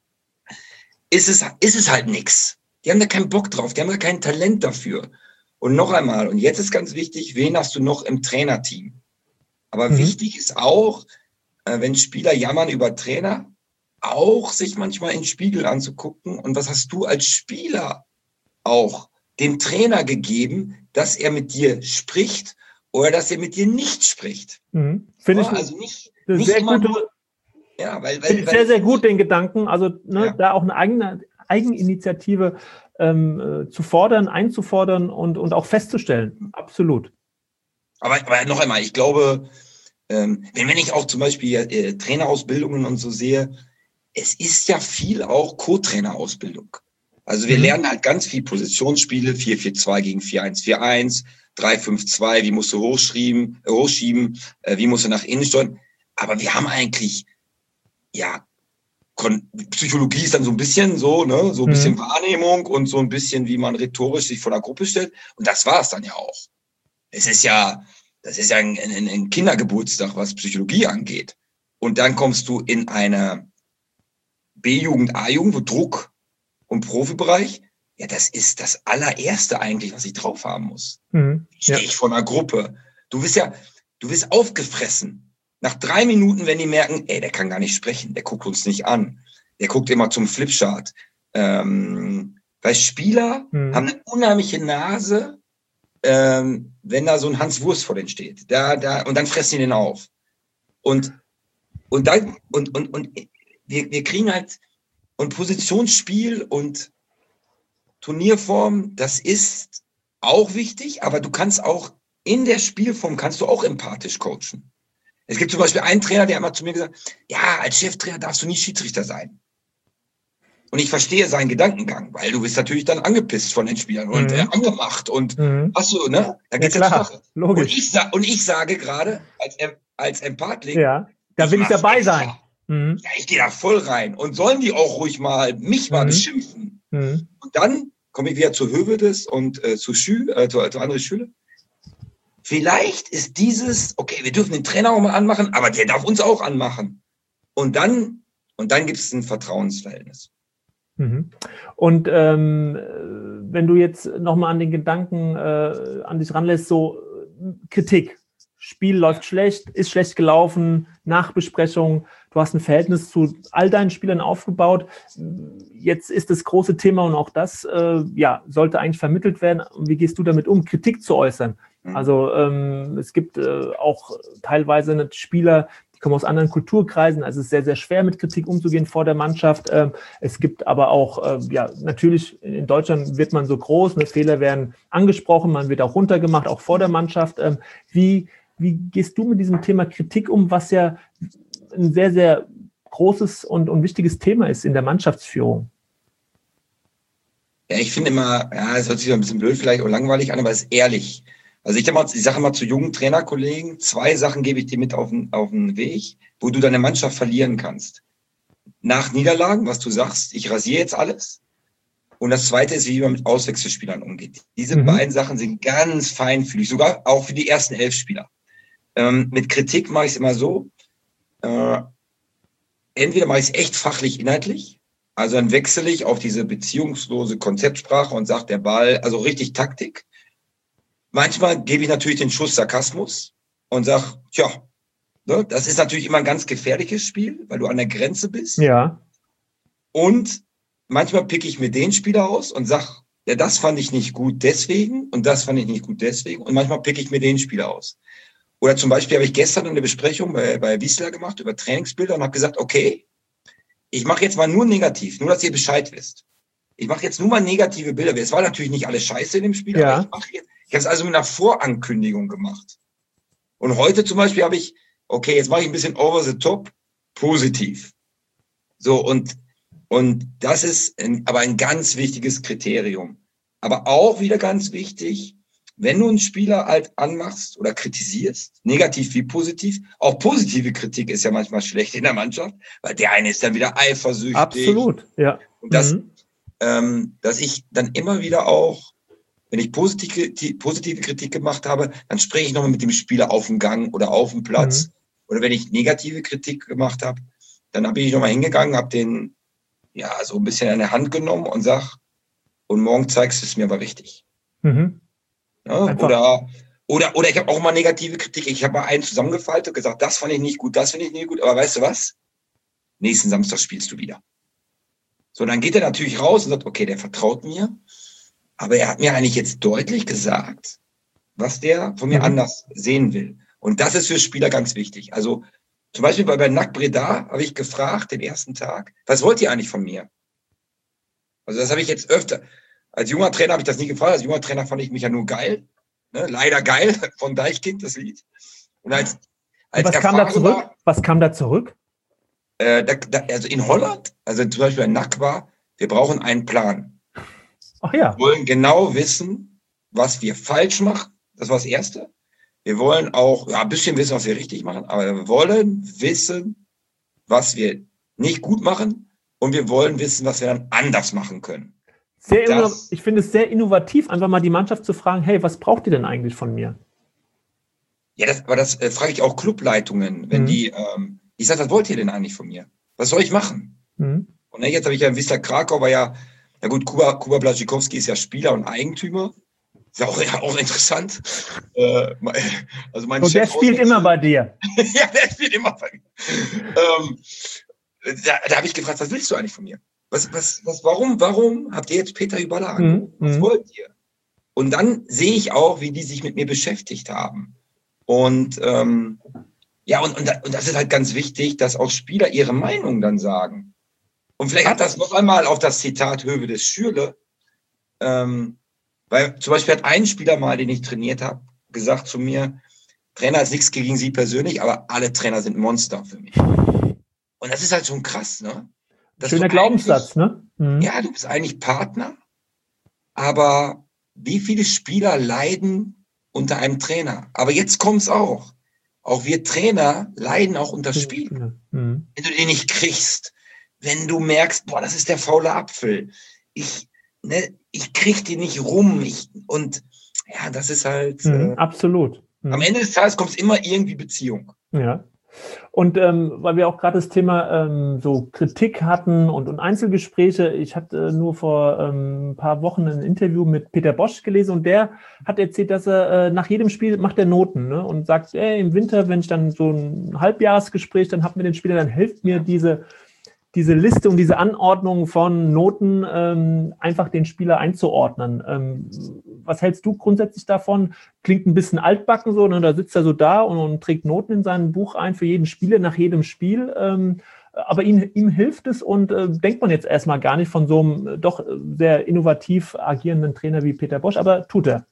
ist es halt nix. Die haben da keinen Bock drauf, die haben da kein Talent dafür. Und noch einmal, und jetzt ist ganz wichtig, wen hast du noch im Trainerteam? Aber wichtig ist auch, wenn Spieler jammern über Trainer, auch sich manchmal in den Spiegel anzugucken. Und was hast du als Spieler auch dem Trainer gegeben, dass er mit dir spricht oder dass er mit dir nicht spricht? Finde ich also nicht sehr immer gute, nur, ja, weil sehr, sehr gut den Gedanken. Also da auch eine eigene Eigeninitiative zu fordern, einzufordern und auch festzustellen. Absolut. Aber noch einmal, ich glaube, wenn ich auch zum Beispiel Trainerausbildungen und so sehe, es ist ja viel auch Co-Trainerausbildung. Also wir lernen halt ganz viel Positionsspiele, 4-4-2 gegen 4-1-4-1, 3-5-2, wie musst du hochschieben, wie musst du nach innen steuern. Aber wir haben eigentlich, ja, Psychologie ist dann so ein bisschen so, ne, so ein bisschen Wahrnehmung und so ein bisschen, wie man rhetorisch sich vor der Gruppe stellt. Und das war es dann ja auch. Das ist ja ein Kindergeburtstag, was Psychologie angeht. Und dann kommst du in eine B-Jugend, A-Jugend, wo Druck und Profibereich, ja, das ist das allererste eigentlich, was ich drauf haben muss. Stehe ich vor einer Gruppe. Du wirst aufgefressen. Nach 3 Minuten, wenn die merken, ey, der kann gar nicht sprechen, der guckt uns nicht an, der guckt immer zum Flipchart. Weil Spieler haben eine unheimliche Nase, wenn da so ein Hans Wurst vor denen steht. Und dann fressen die den auf. Und wir kriegen halt, und Positionsspiel und Turnierform, das ist auch wichtig, aber du kannst auch in der Spielform kannst du auch empathisch coachen. Es gibt zum Beispiel einen Trainer, der hat mal zu mir gesagt, ja, als Cheftrainer darfst du nie Schiedsrichter sein. Und ich verstehe seinen Gedankengang, weil du bist natürlich dann angepisst von den Spielern und angemacht und hast du, ne? Da geht's ja klar, logisch. Und ich sage gerade, als Empathling, da will ich dabei sein. Ja, ich gehe da voll rein. Und sollen die auch ruhig mal mich mal beschimpfen? Und dann komme ich wieder zu Hövedes und zu andere Schüler. Vielleicht ist dieses, okay, wir dürfen den Trainer auch mal anmachen, aber der darf uns auch anmachen. Und dann gibt es ein Vertrauensverhältnis. Und wenn du jetzt nochmal an den Gedanken an dich ranlässt, so Kritik, Spiel läuft schlecht, ist schlecht gelaufen, Nachbesprechung, du hast ein Verhältnis zu all deinen Spielern aufgebaut. Jetzt ist das große Thema und auch das sollte eigentlich vermittelt werden. Wie gehst du damit um, Kritik zu äußern? Also es gibt auch teilweise Spieler, die kommen aus anderen Kulturkreisen, also es ist sehr, sehr schwer, mit Kritik umzugehen vor der Mannschaft. Es gibt aber auch, natürlich in Deutschland wird man so groß, Fehler werden angesprochen, man wird auch runtergemacht, auch vor der Mannschaft. Wie gehst du mit diesem Thema Kritik um, was ja ein sehr, sehr großes und wichtiges Thema ist in der Mannschaftsführung? Ja, ich finde immer, es hört sich ein bisschen blöd vielleicht oder langweilig an, aber es ist ehrlich. Also ich sage immer zu jungen Trainerkollegen, 2 Sachen gebe ich dir mit auf den Weg, wo du deine Mannschaft verlieren kannst. Nach Niederlagen, was du sagst, ich rasiere jetzt alles. Und das Zweite ist, wie man mit Auswechselspielern umgeht. Diese beiden Sachen sind ganz feinfühlig, sogar auch für die ersten 11 Spieler. Mit Kritik mache ich es immer so, entweder mache ich es echt fachlich inhaltlich, also dann wechsle ich auf diese beziehungslose Konzeptsprache und sage der Ball, also richtig Taktik. Manchmal gebe ich natürlich den Schuss Sarkasmus und sage, das ist natürlich immer ein ganz gefährliches Spiel, weil du an der Grenze bist. Ja. Und manchmal picke ich mir den Spieler aus und sage, ja, das fand ich nicht gut deswegen und das fand ich nicht gut deswegen. Und manchmal picke ich mir den Spieler aus. Oder zum Beispiel habe ich gestern eine Besprechung bei Wiesler gemacht über Trainingsbilder und habe gesagt, okay, ich mache jetzt mal nur negativ, nur dass ihr Bescheid wisst. Ich mache jetzt nur mal negative Bilder. Es war natürlich nicht alles scheiße in dem Spiel, aber ich habe es also mit einer Vorankündigung gemacht. Und heute zum Beispiel habe ich, okay, jetzt mache ich ein bisschen over the top, positiv. So, und das ist aber ein ganz wichtiges Kriterium. Aber auch wieder ganz wichtig, wenn du einen Spieler halt anmachst oder kritisierst, negativ wie positiv, auch positive Kritik ist ja manchmal schlecht in der Mannschaft, weil der eine ist dann wieder eifersüchtig. Absolut, ja. Und dass ich dann immer wieder auch, wenn ich positive Kritik gemacht habe, dann spreche ich nochmal mit dem Spieler auf dem Gang oder auf dem Platz. Oder wenn ich negative Kritik gemacht habe, dann bin ich nochmal hingegangen, habe den ja so ein bisschen an der Hand genommen und sag, und morgen zeigst du es mir aber richtig. Ja, oder ich habe auch mal negative Kritik. Ich habe mal einen zusammengefaltet und gesagt, das fand ich nicht gut, das finde ich nicht gut. Aber weißt du was? Nächsten Samstag spielst du wieder. So, dann geht er natürlich raus und sagt, okay, der vertraut mir. Aber er hat mir eigentlich jetzt deutlich gesagt, was der von mir anders sehen will. Und das ist für Spieler ganz wichtig. Also zum Beispiel bei NAC Breda habe ich gefragt, den ersten Tag, was wollt ihr eigentlich von mir? Also das habe ich jetzt öfter. Als junger Trainer habe ich das nie gefragt. Als junger Trainer fand ich mich ja nur geil. Ne? Leider geil, von Deichkind, das Lied. Und als was kam da zurück? Was kam da zurück? Also in Holland, also zum Beispiel ein NAC war, wir brauchen einen Plan. Ach ja. Wir wollen genau wissen, was wir falsch machen. Das war das Erste. Wir wollen auch ein bisschen wissen, was wir richtig machen, aber wir wollen wissen, was wir nicht gut machen und wir wollen wissen, was wir dann anders machen können. Ich finde es sehr innovativ, einfach mal die Mannschaft zu fragen, hey, was braucht ihr denn eigentlich von mir? Ja, das frage ich auch Clubleitungen, wenn die, ich sage, was wollt ihr denn eigentlich von mir? Was soll ich machen? Und jetzt habe ich ja Wisla Krakau, ja gut, Kuba Błaszczykowski ist ja Spieler und Eigentümer. Ist ja auch interessant. Also mein und Chef der spielt immer bei dir. Ja, der spielt immer bei mir. Da habe ich gefragt, was willst du eigentlich von mir? Warum habt ihr jetzt Peter Hyballa angerufen? Was wollt ihr? Und dann sehe ich auch, wie die sich mit mir beschäftigt haben. Und und das ist halt ganz wichtig, dass auch Spieler ihre Meinung dann sagen. Und vielleicht hat das noch einmal auf das Zitat Höwe des Schürle, weil zum Beispiel hat ein Spieler mal, den ich trainiert habe, gesagt zu mir, Trainer ist nichts gegen Sie persönlich, aber alle Trainer sind Monster für mich. Und das ist halt schon krass, ne? Schöner Glaubenssatz, ne? Ja, du bist eigentlich Partner, aber wie viele Spieler leiden unter einem Trainer? Aber jetzt kommt's auch. Auch wir Trainer leiden auch unter Spielern. Wenn du den nicht kriegst, wenn du merkst, boah, das ist der faule Apfel. Ich krieg den nicht rum. Das ist halt... absolut. Am Ende des Tages kommt es immer irgendwie Beziehung. Ja. Und weil wir auch gerade das Thema so Kritik hatten und Einzelgespräche, ich hatte nur vor ein paar Wochen ein Interview mit Peter Bosz gelesen und der hat erzählt, dass er nach jedem Spiel macht er Noten, ne, und sagt, im Winter, wenn ich dann so ein Halbjahresgespräch dann habe mit den Spielern, dann hilft mir diese Liste und diese Anordnung von Noten einfach den Spieler einzuordnen. Was hältst du grundsätzlich davon? Klingt ein bisschen altbacken so, ne? Da sitzt er so da und trägt Noten in sein Buch ein für jeden Spieler nach jedem Spiel. Aber ihm hilft es und denkt man jetzt erstmal gar nicht von so einem doch sehr innovativ agierenden Trainer wie Peter Bosz, aber tut er.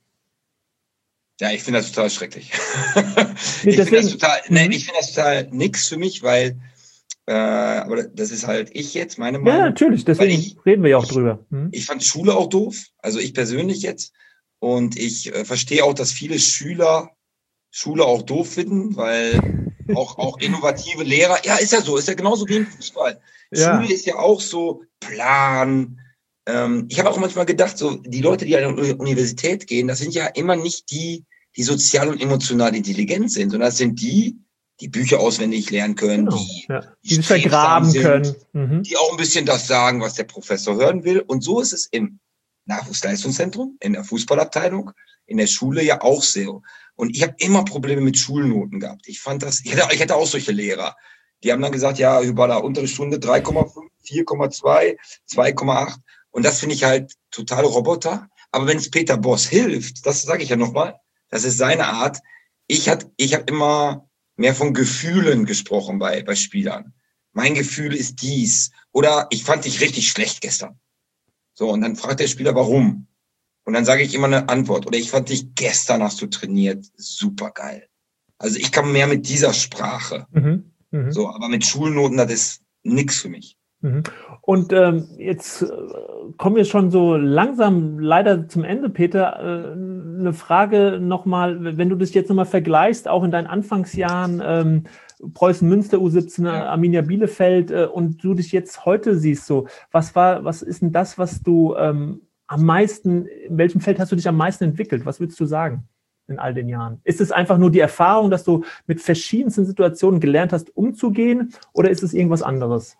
Ja, ich finde das total schrecklich. Ich finde das total nix für mich, weil aber das ist halt ich jetzt, meine Meinung. Ja, natürlich, deswegen reden wir ja auch drüber. Ich fand Schule auch doof, also ich persönlich jetzt. Und ich verstehe auch, dass viele Schüler Schule auch doof finden, weil auch innovative Lehrer, ja, ist ja so, ist ja genauso wie im Fußball. Ja. Schule ist ja auch so Plan. Ich habe auch manchmal gedacht, so die Leute, die an die Universität gehen, das sind ja immer nicht die sozial und emotional intelligent sind, sondern das sind die Bücher auswendig lernen können, die sich vergraben können, die auch ein bisschen das sagen, was der Professor hören will. Und so ist es im Nachwuchsleistungszentrum, in der Fußballabteilung, in der Schule ja auch so. Und ich habe immer Probleme mit Schulnoten gehabt. Ich hatte auch solche Lehrer. Die haben dann gesagt, ja, Hyballa, Unterrichtsstunde 3,5, 4,2, 2,8. Und das finde ich halt total Roboter. Aber wenn es Peter Bosz hilft, das sage ich ja nochmal, das ist seine Art. Ich hab immer mehr von Gefühlen gesprochen bei Spielern. Mein Gefühl ist dies. Oder ich fand dich richtig schlecht gestern. So, und dann fragt der Spieler, warum? Und dann sage ich immer eine Antwort. Oder ich fand dich gestern, hast du trainiert, super geil. Also ich kann mehr mit dieser Sprache. So, aber mit Schulnoten, das ist nix für mich. Mhm. Und jetzt kommen wir schon so langsam leider zum Ende, Peter. Eine Frage nochmal, wenn du das jetzt nochmal vergleichst, auch in deinen Anfangsjahren, Preußen Münster U17, Arminia Bielefeld, und du dich jetzt heute siehst, so, was ist denn das, was du am meisten, in welchem Feld hast du dich am meisten entwickelt? Was würdest du sagen in all den Jahren? Ist es einfach nur die Erfahrung, dass du mit verschiedensten Situationen gelernt hast, umzugehen, oder ist es irgendwas anderes?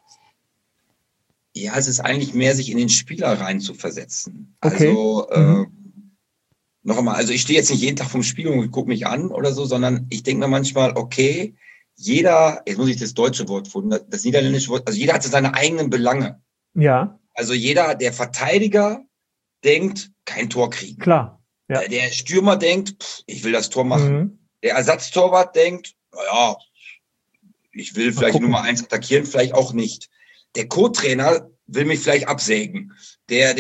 Ja, es ist eigentlich mehr, sich in den Spieler rein zu versetzen. Okay. Also, noch einmal, also ich stehe jetzt nicht jeden Tag vom Spiegel und gucke mich an oder so, sondern ich denke mir manchmal, okay, jeder, jetzt muss ich das deutsche Wort finden, das niederländische Wort, also jeder hat so seine eigenen Belange. Ja. Also der Verteidiger denkt, kein Tor kriegen. Klar. Ja. Der Stürmer denkt, ich will das Tor machen. Mhm. Der Ersatztorwart denkt, naja, ich will vielleicht Nummer 1 attackieren, vielleicht auch nicht. Der Co-Trainer will mich vielleicht absägen. Der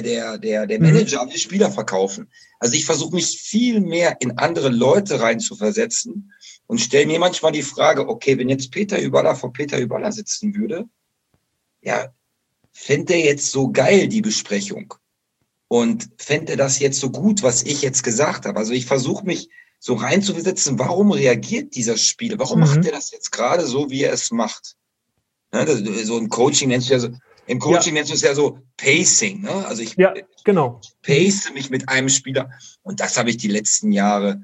Manager will Spieler verkaufen. Also ich versuche mich viel mehr in andere Leute rein zu versetzen und stelle mir manchmal die Frage, okay, wenn jetzt Peter Hyballa vor Peter Hyballa sitzen würde, ja, fände er jetzt so geil, die Besprechung? Und fände er das jetzt so gut, was ich jetzt gesagt habe? Also ich versuche mich so reinzuversetzen, warum reagiert dieser Spieler? Warum macht er das jetzt gerade so, wie er es macht? Ne, so ein Coaching nennst du ja so, im Coaching nennst du es ja so Pacing. Ne? Also ich pace mich mit einem Spieler. Und das habe ich die letzten Jahre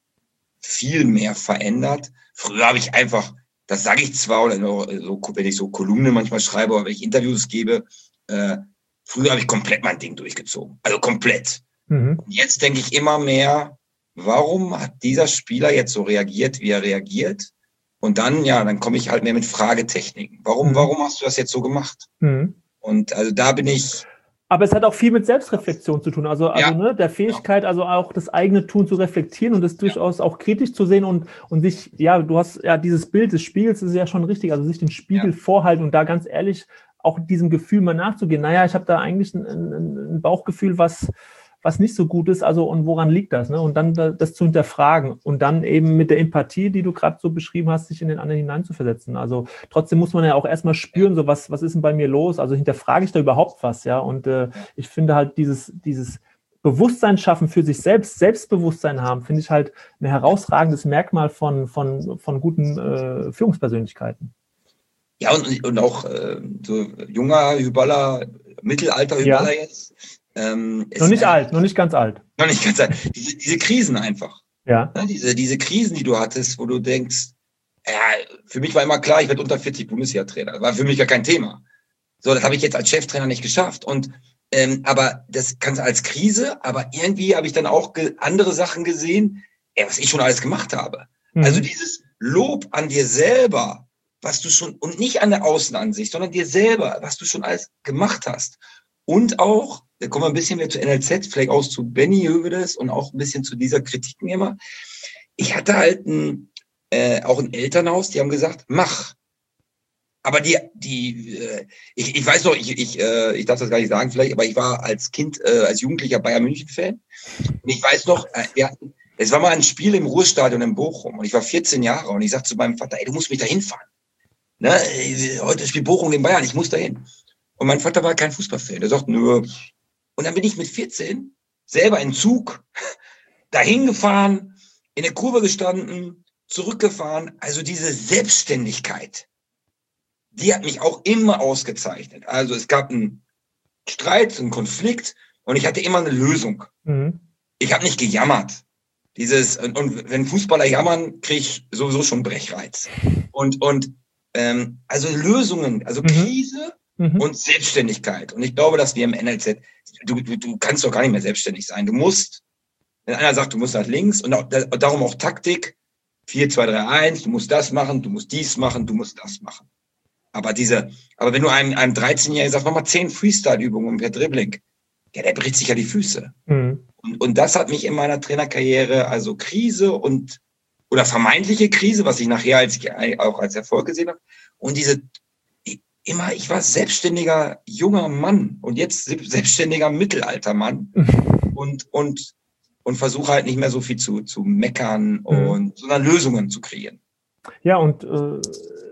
viel mehr verändert. Früher habe ich einfach, das sage ich zwar, oder so, wenn ich so Kolumnen manchmal schreibe oder wenn ich Interviews gebe, früher habe ich komplett mein Ding durchgezogen. Also komplett. Und jetzt denke ich immer mehr, warum hat dieser Spieler jetzt so reagiert, wie er reagiert? Und dann, dann komme ich halt mehr mit Fragetechniken. Warum hast du das jetzt so gemacht? Und also da bin ich. Aber es hat auch viel mit Selbstreflexion zu tun. Also ne, der Fähigkeit, also auch das eigene Tun zu reflektieren und das durchaus auch kritisch zu sehen und sich, du hast dieses Bild des Spiegels, ist ja schon richtig, also sich den Spiegel vorhalten und da ganz ehrlich auch diesem Gefühl mal nachzugehen. Naja, ich habe da eigentlich ein Bauchgefühl, was nicht so gut ist, also und woran liegt das? Ne? Und dann das zu hinterfragen und dann eben mit der Empathie, die du gerade so beschrieben hast, sich in den anderen hineinzuversetzen. Also trotzdem muss man ja auch erstmal spüren, so was ist denn bei mir los? Also hinterfrage ich da überhaupt was? Ja, und ich finde halt dieses Bewusstsein schaffen für sich selbst, Selbstbewusstsein haben, finde ich halt ein herausragendes Merkmal von guten Führungspersönlichkeiten. Ja, und auch so junger Hyballa, Mittelalter Hyballa jetzt. Noch nicht alt, noch nicht ganz alt. Noch nicht ganz alt. Diese Krisen einfach. Ja. Diese Krisen, die du hattest, wo du denkst, für mich war immer klar, ich werde unter 40 Bundesliga-Trainer. Das war für mich gar kein Thema. So, das habe ich jetzt als Cheftrainer nicht geschafft. Und aber das kannst du als Krise, aber irgendwie habe ich dann auch andere Sachen gesehen, was ich schon alles gemacht habe. Also dieses Lob an dir selber, was du schon, und nicht an der Außenansicht, sondern dir selber, was du schon alles gemacht hast. Und auch, da kommen wir ein bisschen mehr zu NLZ, vielleicht auch zu Benny Hövedes und auch ein bisschen zu dieser Kritik immer. Ich hatte halt auch ein Elternhaus, die haben gesagt, mach. Aber ich weiß noch, ich darf das gar nicht sagen vielleicht, aber ich war als Kind, als Jugendlicher Bayern München-Fan. Und ich weiß noch, es war mal ein Spiel im Ruhrstadion in Bochum und ich war 14 Jahre und ich sagte zu meinem Vater, du musst mich da hinfahren. Ne? Heute spielt Bochum gegen Bayern, ich muss da hin. Und mein Vater war kein Fußballfan. Der sagte, nö. Und dann bin ich mit 14 selber in Zug dahin gefahren, in der Kurve gestanden, zurückgefahren. Also diese Selbstständigkeit, die hat mich auch immer ausgezeichnet. Also es gab einen Streit, einen Konflikt und ich hatte immer eine Lösung. Ich habe nicht gejammert. Und wenn Fußballer jammern, kriege ich sowieso schon Brechreiz. Also Lösungen, also Krise und Selbstständigkeit. Und ich glaube, dass wir im NLZ, du kannst doch gar nicht mehr selbstständig sein. Du musst, wenn einer sagt, du musst nach links und darum auch Taktik, 4-2-3-1, du musst das machen, du musst dies machen, du musst das machen. Aber wenn du einem 13-Jährigen sagst, mach mal 10 Freestyle-Übungen per Dribbling, der bricht sich ja die Füße. Und das hat mich in meiner Trainerkarriere, also Krise oder vermeintliche Krise, was ich nachher auch als Erfolg gesehen habe, und ich war selbstständiger junger Mann und jetzt selbstständiger mittelalter Mann und versuche halt nicht mehr so viel zu meckern sondern Lösungen zu kreieren. Ja, und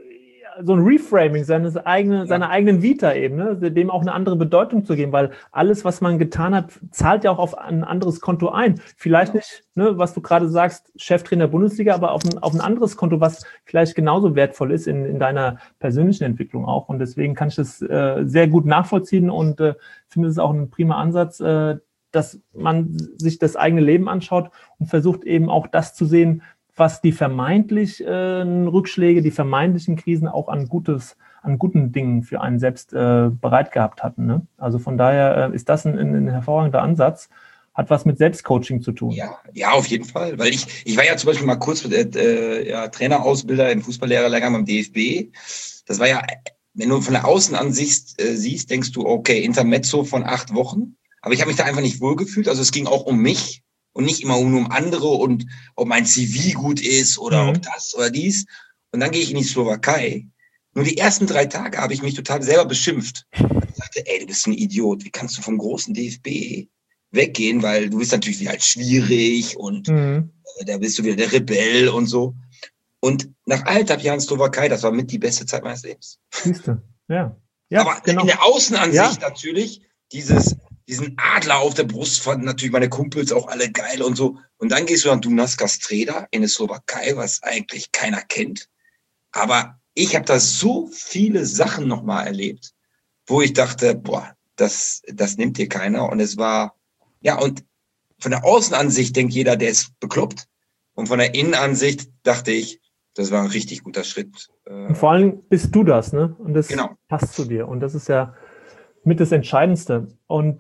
so ein Reframing seiner eigenen Vita eben, ne? Dem auch eine andere Bedeutung zu geben, weil alles, was man getan hat, zahlt ja auch auf ein anderes Konto ein. Vielleicht nicht, ne, was du gerade sagst, Cheftrainer Bundesliga, aber auf ein anderes Konto, was vielleicht genauso wertvoll ist in deiner persönlichen Entwicklung auch. Und deswegen kann ich das sehr gut nachvollziehen und finde es auch ein prima Ansatz, dass man sich das eigene Leben anschaut und versucht eben auch das zu sehen, was die vermeintlichen Rückschläge, die vermeintlichen Krisen auch an guten Dingen für einen selbst bereit gehabt hatten. Ne? Also von daher ist das ein hervorragender Ansatz, hat was mit Selbstcoaching zu tun. Ja, auf jeden Fall, weil ich war ja zum Beispiel mal kurz Trainerausbilder im Fußballlehrerlehrgang beim DFB. Das war ja, wenn du von der Außenansicht siehst, denkst du, okay, Intermezzo von 8 Wochen. Aber ich habe mich da einfach nicht wohlgefühlt. Also es ging auch um mich. Und nicht immer nur um andere und ob mein CV gut ist oder ob das oder dies. Und dann gehe ich in die Slowakei. Nur die ersten 3 Tage habe ich mich total selber beschimpft. Ich dachte, ey, du bist ein Idiot. Wie kannst du vom großen DFB weggehen? Weil du bist natürlich halt schwierig und da bist du wieder der Rebell und so. Und nach 1,5 Jahren Slowakei, das war mit die beste Zeit meines Lebens. Siehst du, ja. Aber genau. In der Außenansicht natürlich diesen Adler auf der Brust fanden natürlich meine Kumpels auch alle geil und so. Und dann gehst du nach Dunajská Streda in der Slowakei, was eigentlich keiner kennt. Aber ich habe da so viele Sachen nochmal erlebt, wo ich dachte, boah, das nimmt dir keiner. Und es war, ja, und von der Außenansicht denkt jeder, der ist bekloppt. Und von der Innenansicht dachte ich, das war ein richtig guter Schritt. Und vor allem bist du das, ne? Und das passt zu dir. Und das ist ja mit das Entscheidendste. Und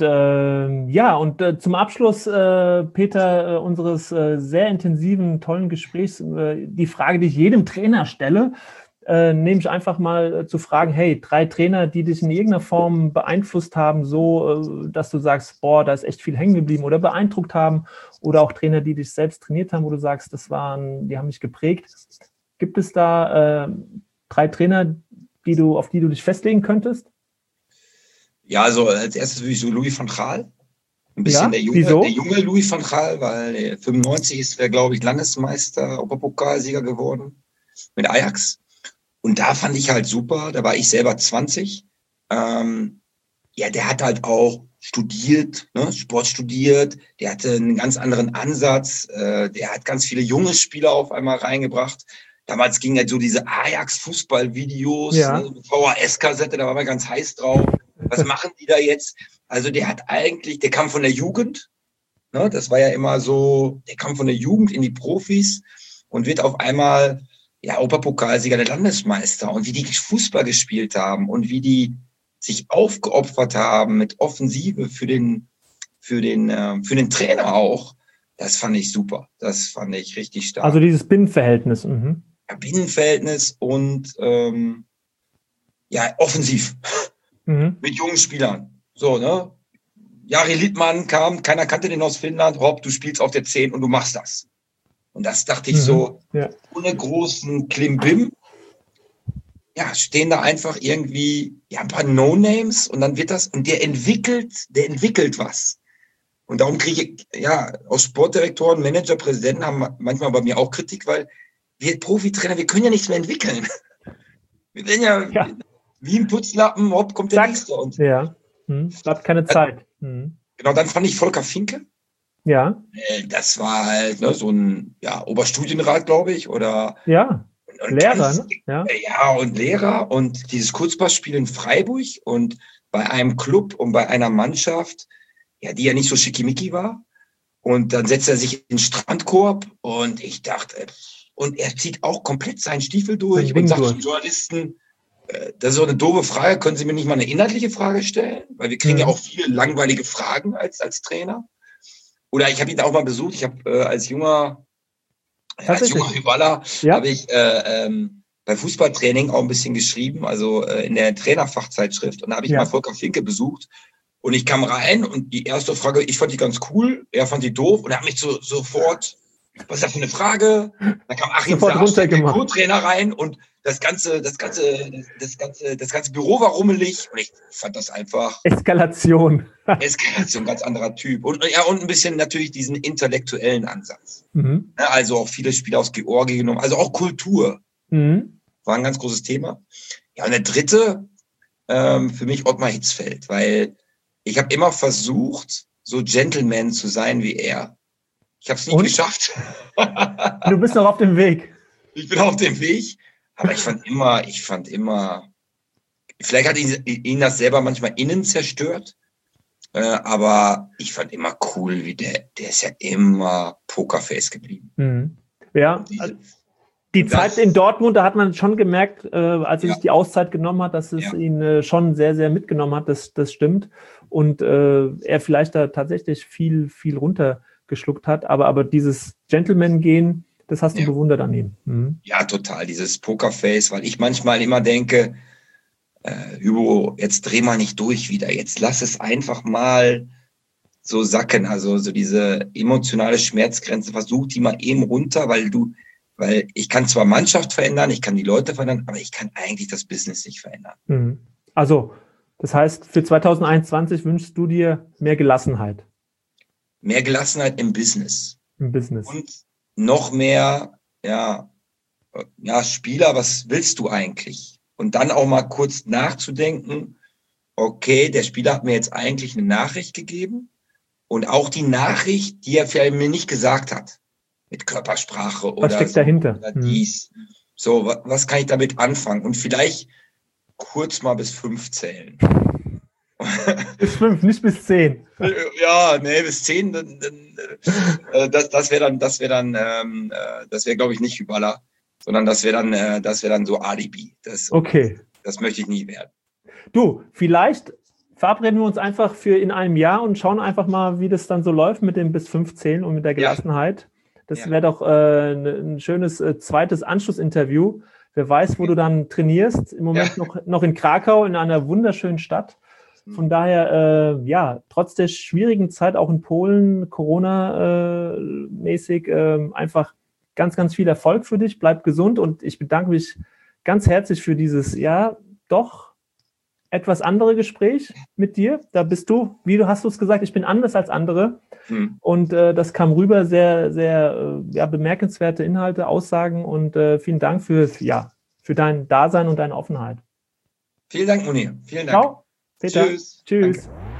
zum Abschluss, Peter, unseres sehr intensiven, tollen Gesprächs, die Frage, die ich jedem Trainer stelle, nehme ich einfach mal zu fragen, hey, 3 Trainer, die dich in irgendeiner Form beeinflusst haben, so, dass du sagst, boah, da ist echt viel hängen geblieben oder beeindruckt haben, oder auch Trainer, die dich selbst trainiert haben, wo du sagst, die haben mich geprägt. Gibt es da 3 Trainer, auf die du dich festlegen könntest? Ja, also als erstes würde ich so Louis van Gaal. Ein bisschen der junge Louis van Gaal, weil 95 ist er, glaube ich, Landesmeister, Europapokalsieger geworden mit Ajax. Und da fand ich halt super, da war ich selber 20. Der hat halt auch studiert, ne, Sport studiert, der hatte einen ganz anderen Ansatz, der hat ganz viele junge Spieler auf einmal reingebracht. Damals gingen halt so diese Ajax-Fußball-Videos, ne, VHS-Kassette, da war man ganz heiß drauf. Was machen die da jetzt? Also der kam von der Jugend, ne, das war ja immer so, der kam von der Jugend in die Profis und wird auf einmal Europapokalsieger, der Landesmeister, und wie die Fußball gespielt haben und wie die sich aufgeopfert haben mit Offensive für den Trainer auch. Das fand ich super. Das fand ich richtig stark. Also dieses Binnenverhältnis. Ja, Binnenverhältnis und offensiv. Mit jungen Spielern. So, ne? Jari Littmann kam, keiner kannte den aus Finnland. Rob, du spielst auf der 10 und du machst das. Und das dachte ich ohne großen Klimbim. Ja, stehen da einfach irgendwie ein paar No-Names und dann wird das, und der entwickelt was. Und darum kriege ich, aus Sportdirektoren, Manager, Präsidenten haben manchmal bei mir auch Kritik, weil wir Profitrainer, wir können ja nichts mehr entwickeln. Wir werden wie ein Putzlappen, hopp, kommt der nächste. Und bleibt keine Zeit. Genau, dann fand ich Volker Finke. Ja. Das war halt so ein Oberstudienrat, glaube ich, oder und Lehrer, ne? Ja, und Lehrer, und dieses Kurzpassspiel in Freiburg und bei einem Club und bei einer Mannschaft, die ja nicht so schickimicki war. Und dann setzt er sich in den Strandkorb und ich dachte, und er zieht auch komplett seinen Stiefel durch und sagt zum Journalisten, das ist so eine doofe Frage, können Sie mir nicht mal eine inhaltliche Frage stellen? Weil wir kriegen ja auch viele langweilige Fragen als Trainer. Oder ich habe ihn auch mal besucht, ich habe als junger Hyballer habe ich bei Fußballtraining auch ein bisschen geschrieben, also in der Trainerfachzeitschrift, und da habe ich mal Volker Finke besucht. Und ich kam rein und die erste Frage, ich fand die ganz cool, er fand die doof, und er hat mich sofort, was ist das für eine Frage? Dann kam Achim Saasch, der Co-Trainer, rein, und das ganze Büro war rummelig, und ich fand das einfach... Eskalation, ganz anderer Typ. Und ein bisschen natürlich diesen intellektuellen Ansatz. Also auch viele Spieler aus Georgien genommen, also auch Kultur. war ein ganz großes Thema. Ja, und der dritte, für mich Ottmar Hitzfeld, weil ich habe immer versucht, so Gentleman zu sein wie er. Ich habe es nie geschafft. Du bist noch auf dem Weg. Ich bin auf dem Weg, aber ich fand immer, vielleicht hat ihn das selber manchmal innen zerstört, aber ich fand immer cool, wie der ist ja immer Pokerface geblieben. Mhm. Ja, die Zeit in Dortmund, da hat man schon gemerkt, als er sich die Auszeit genommen hat, dass es ihn schon sehr, sehr mitgenommen hat, das stimmt. Und er vielleicht da tatsächlich viel, viel runtergeschluckt hat. Aber dieses Gentleman-Gehen, das hast du bewundert an ihm. Mhm. Ja, total, dieses Pokerface, weil ich manchmal immer denke, Hugo, jetzt dreh mal nicht durch wieder, jetzt lass es einfach mal so sacken. Also so diese emotionale Schmerzgrenze, versuch die mal eben runter, weil ich kann zwar Mannschaft verändern, ich kann die Leute verändern, aber ich kann eigentlich das Business nicht verändern. Mhm. Also, das heißt, für 2021 wünschst du dir mehr Gelassenheit? Mehr Gelassenheit im Business. Im Business. Und noch mehr, Spieler, was willst du eigentlich? Und dann auch mal kurz nachzudenken, okay, der Spieler hat mir jetzt eigentlich eine Nachricht gegeben und auch die Nachricht, die er vielleicht mir nicht gesagt hat, mit Körpersprache oder, was steckt dahinter? Oder dies. So, was kann ich damit anfangen? Und vielleicht kurz mal bis 5 zählen. Bis 5, nicht bis 10. Ja, nee, bis 10, das wäre, glaube ich, nicht Hyballa, sondern das wäre dann so Alibi. Okay. Das möchte ich nie werden. Du, vielleicht verabreden wir uns einfach für in einem Jahr und schauen einfach mal, wie das dann so läuft mit dem bis 5 zählen und mit der Gelassenheit. Das wäre doch ein schönes zweites Anschlussinterview. Wer weiß, wo du dann trainierst. Im Moment noch in Krakau, in einer wunderschönen Stadt. Von daher, trotz der schwierigen Zeit, auch in Polen, Corona-mäßig, einfach ganz, ganz viel Erfolg für dich. Bleib gesund und ich bedanke mich ganz herzlich für dieses, doch etwas andere Gespräch mit dir. Da bist du, hast du es gesagt, ich bin anders als andere. Und das kam rüber, sehr, sehr bemerkenswerte Inhalte, Aussagen und vielen Dank für dein Dasein und deine Offenheit. Vielen Dank, Munir. Vielen Dank. Ciao. Peter. Tschüss. Tschüss. Danke.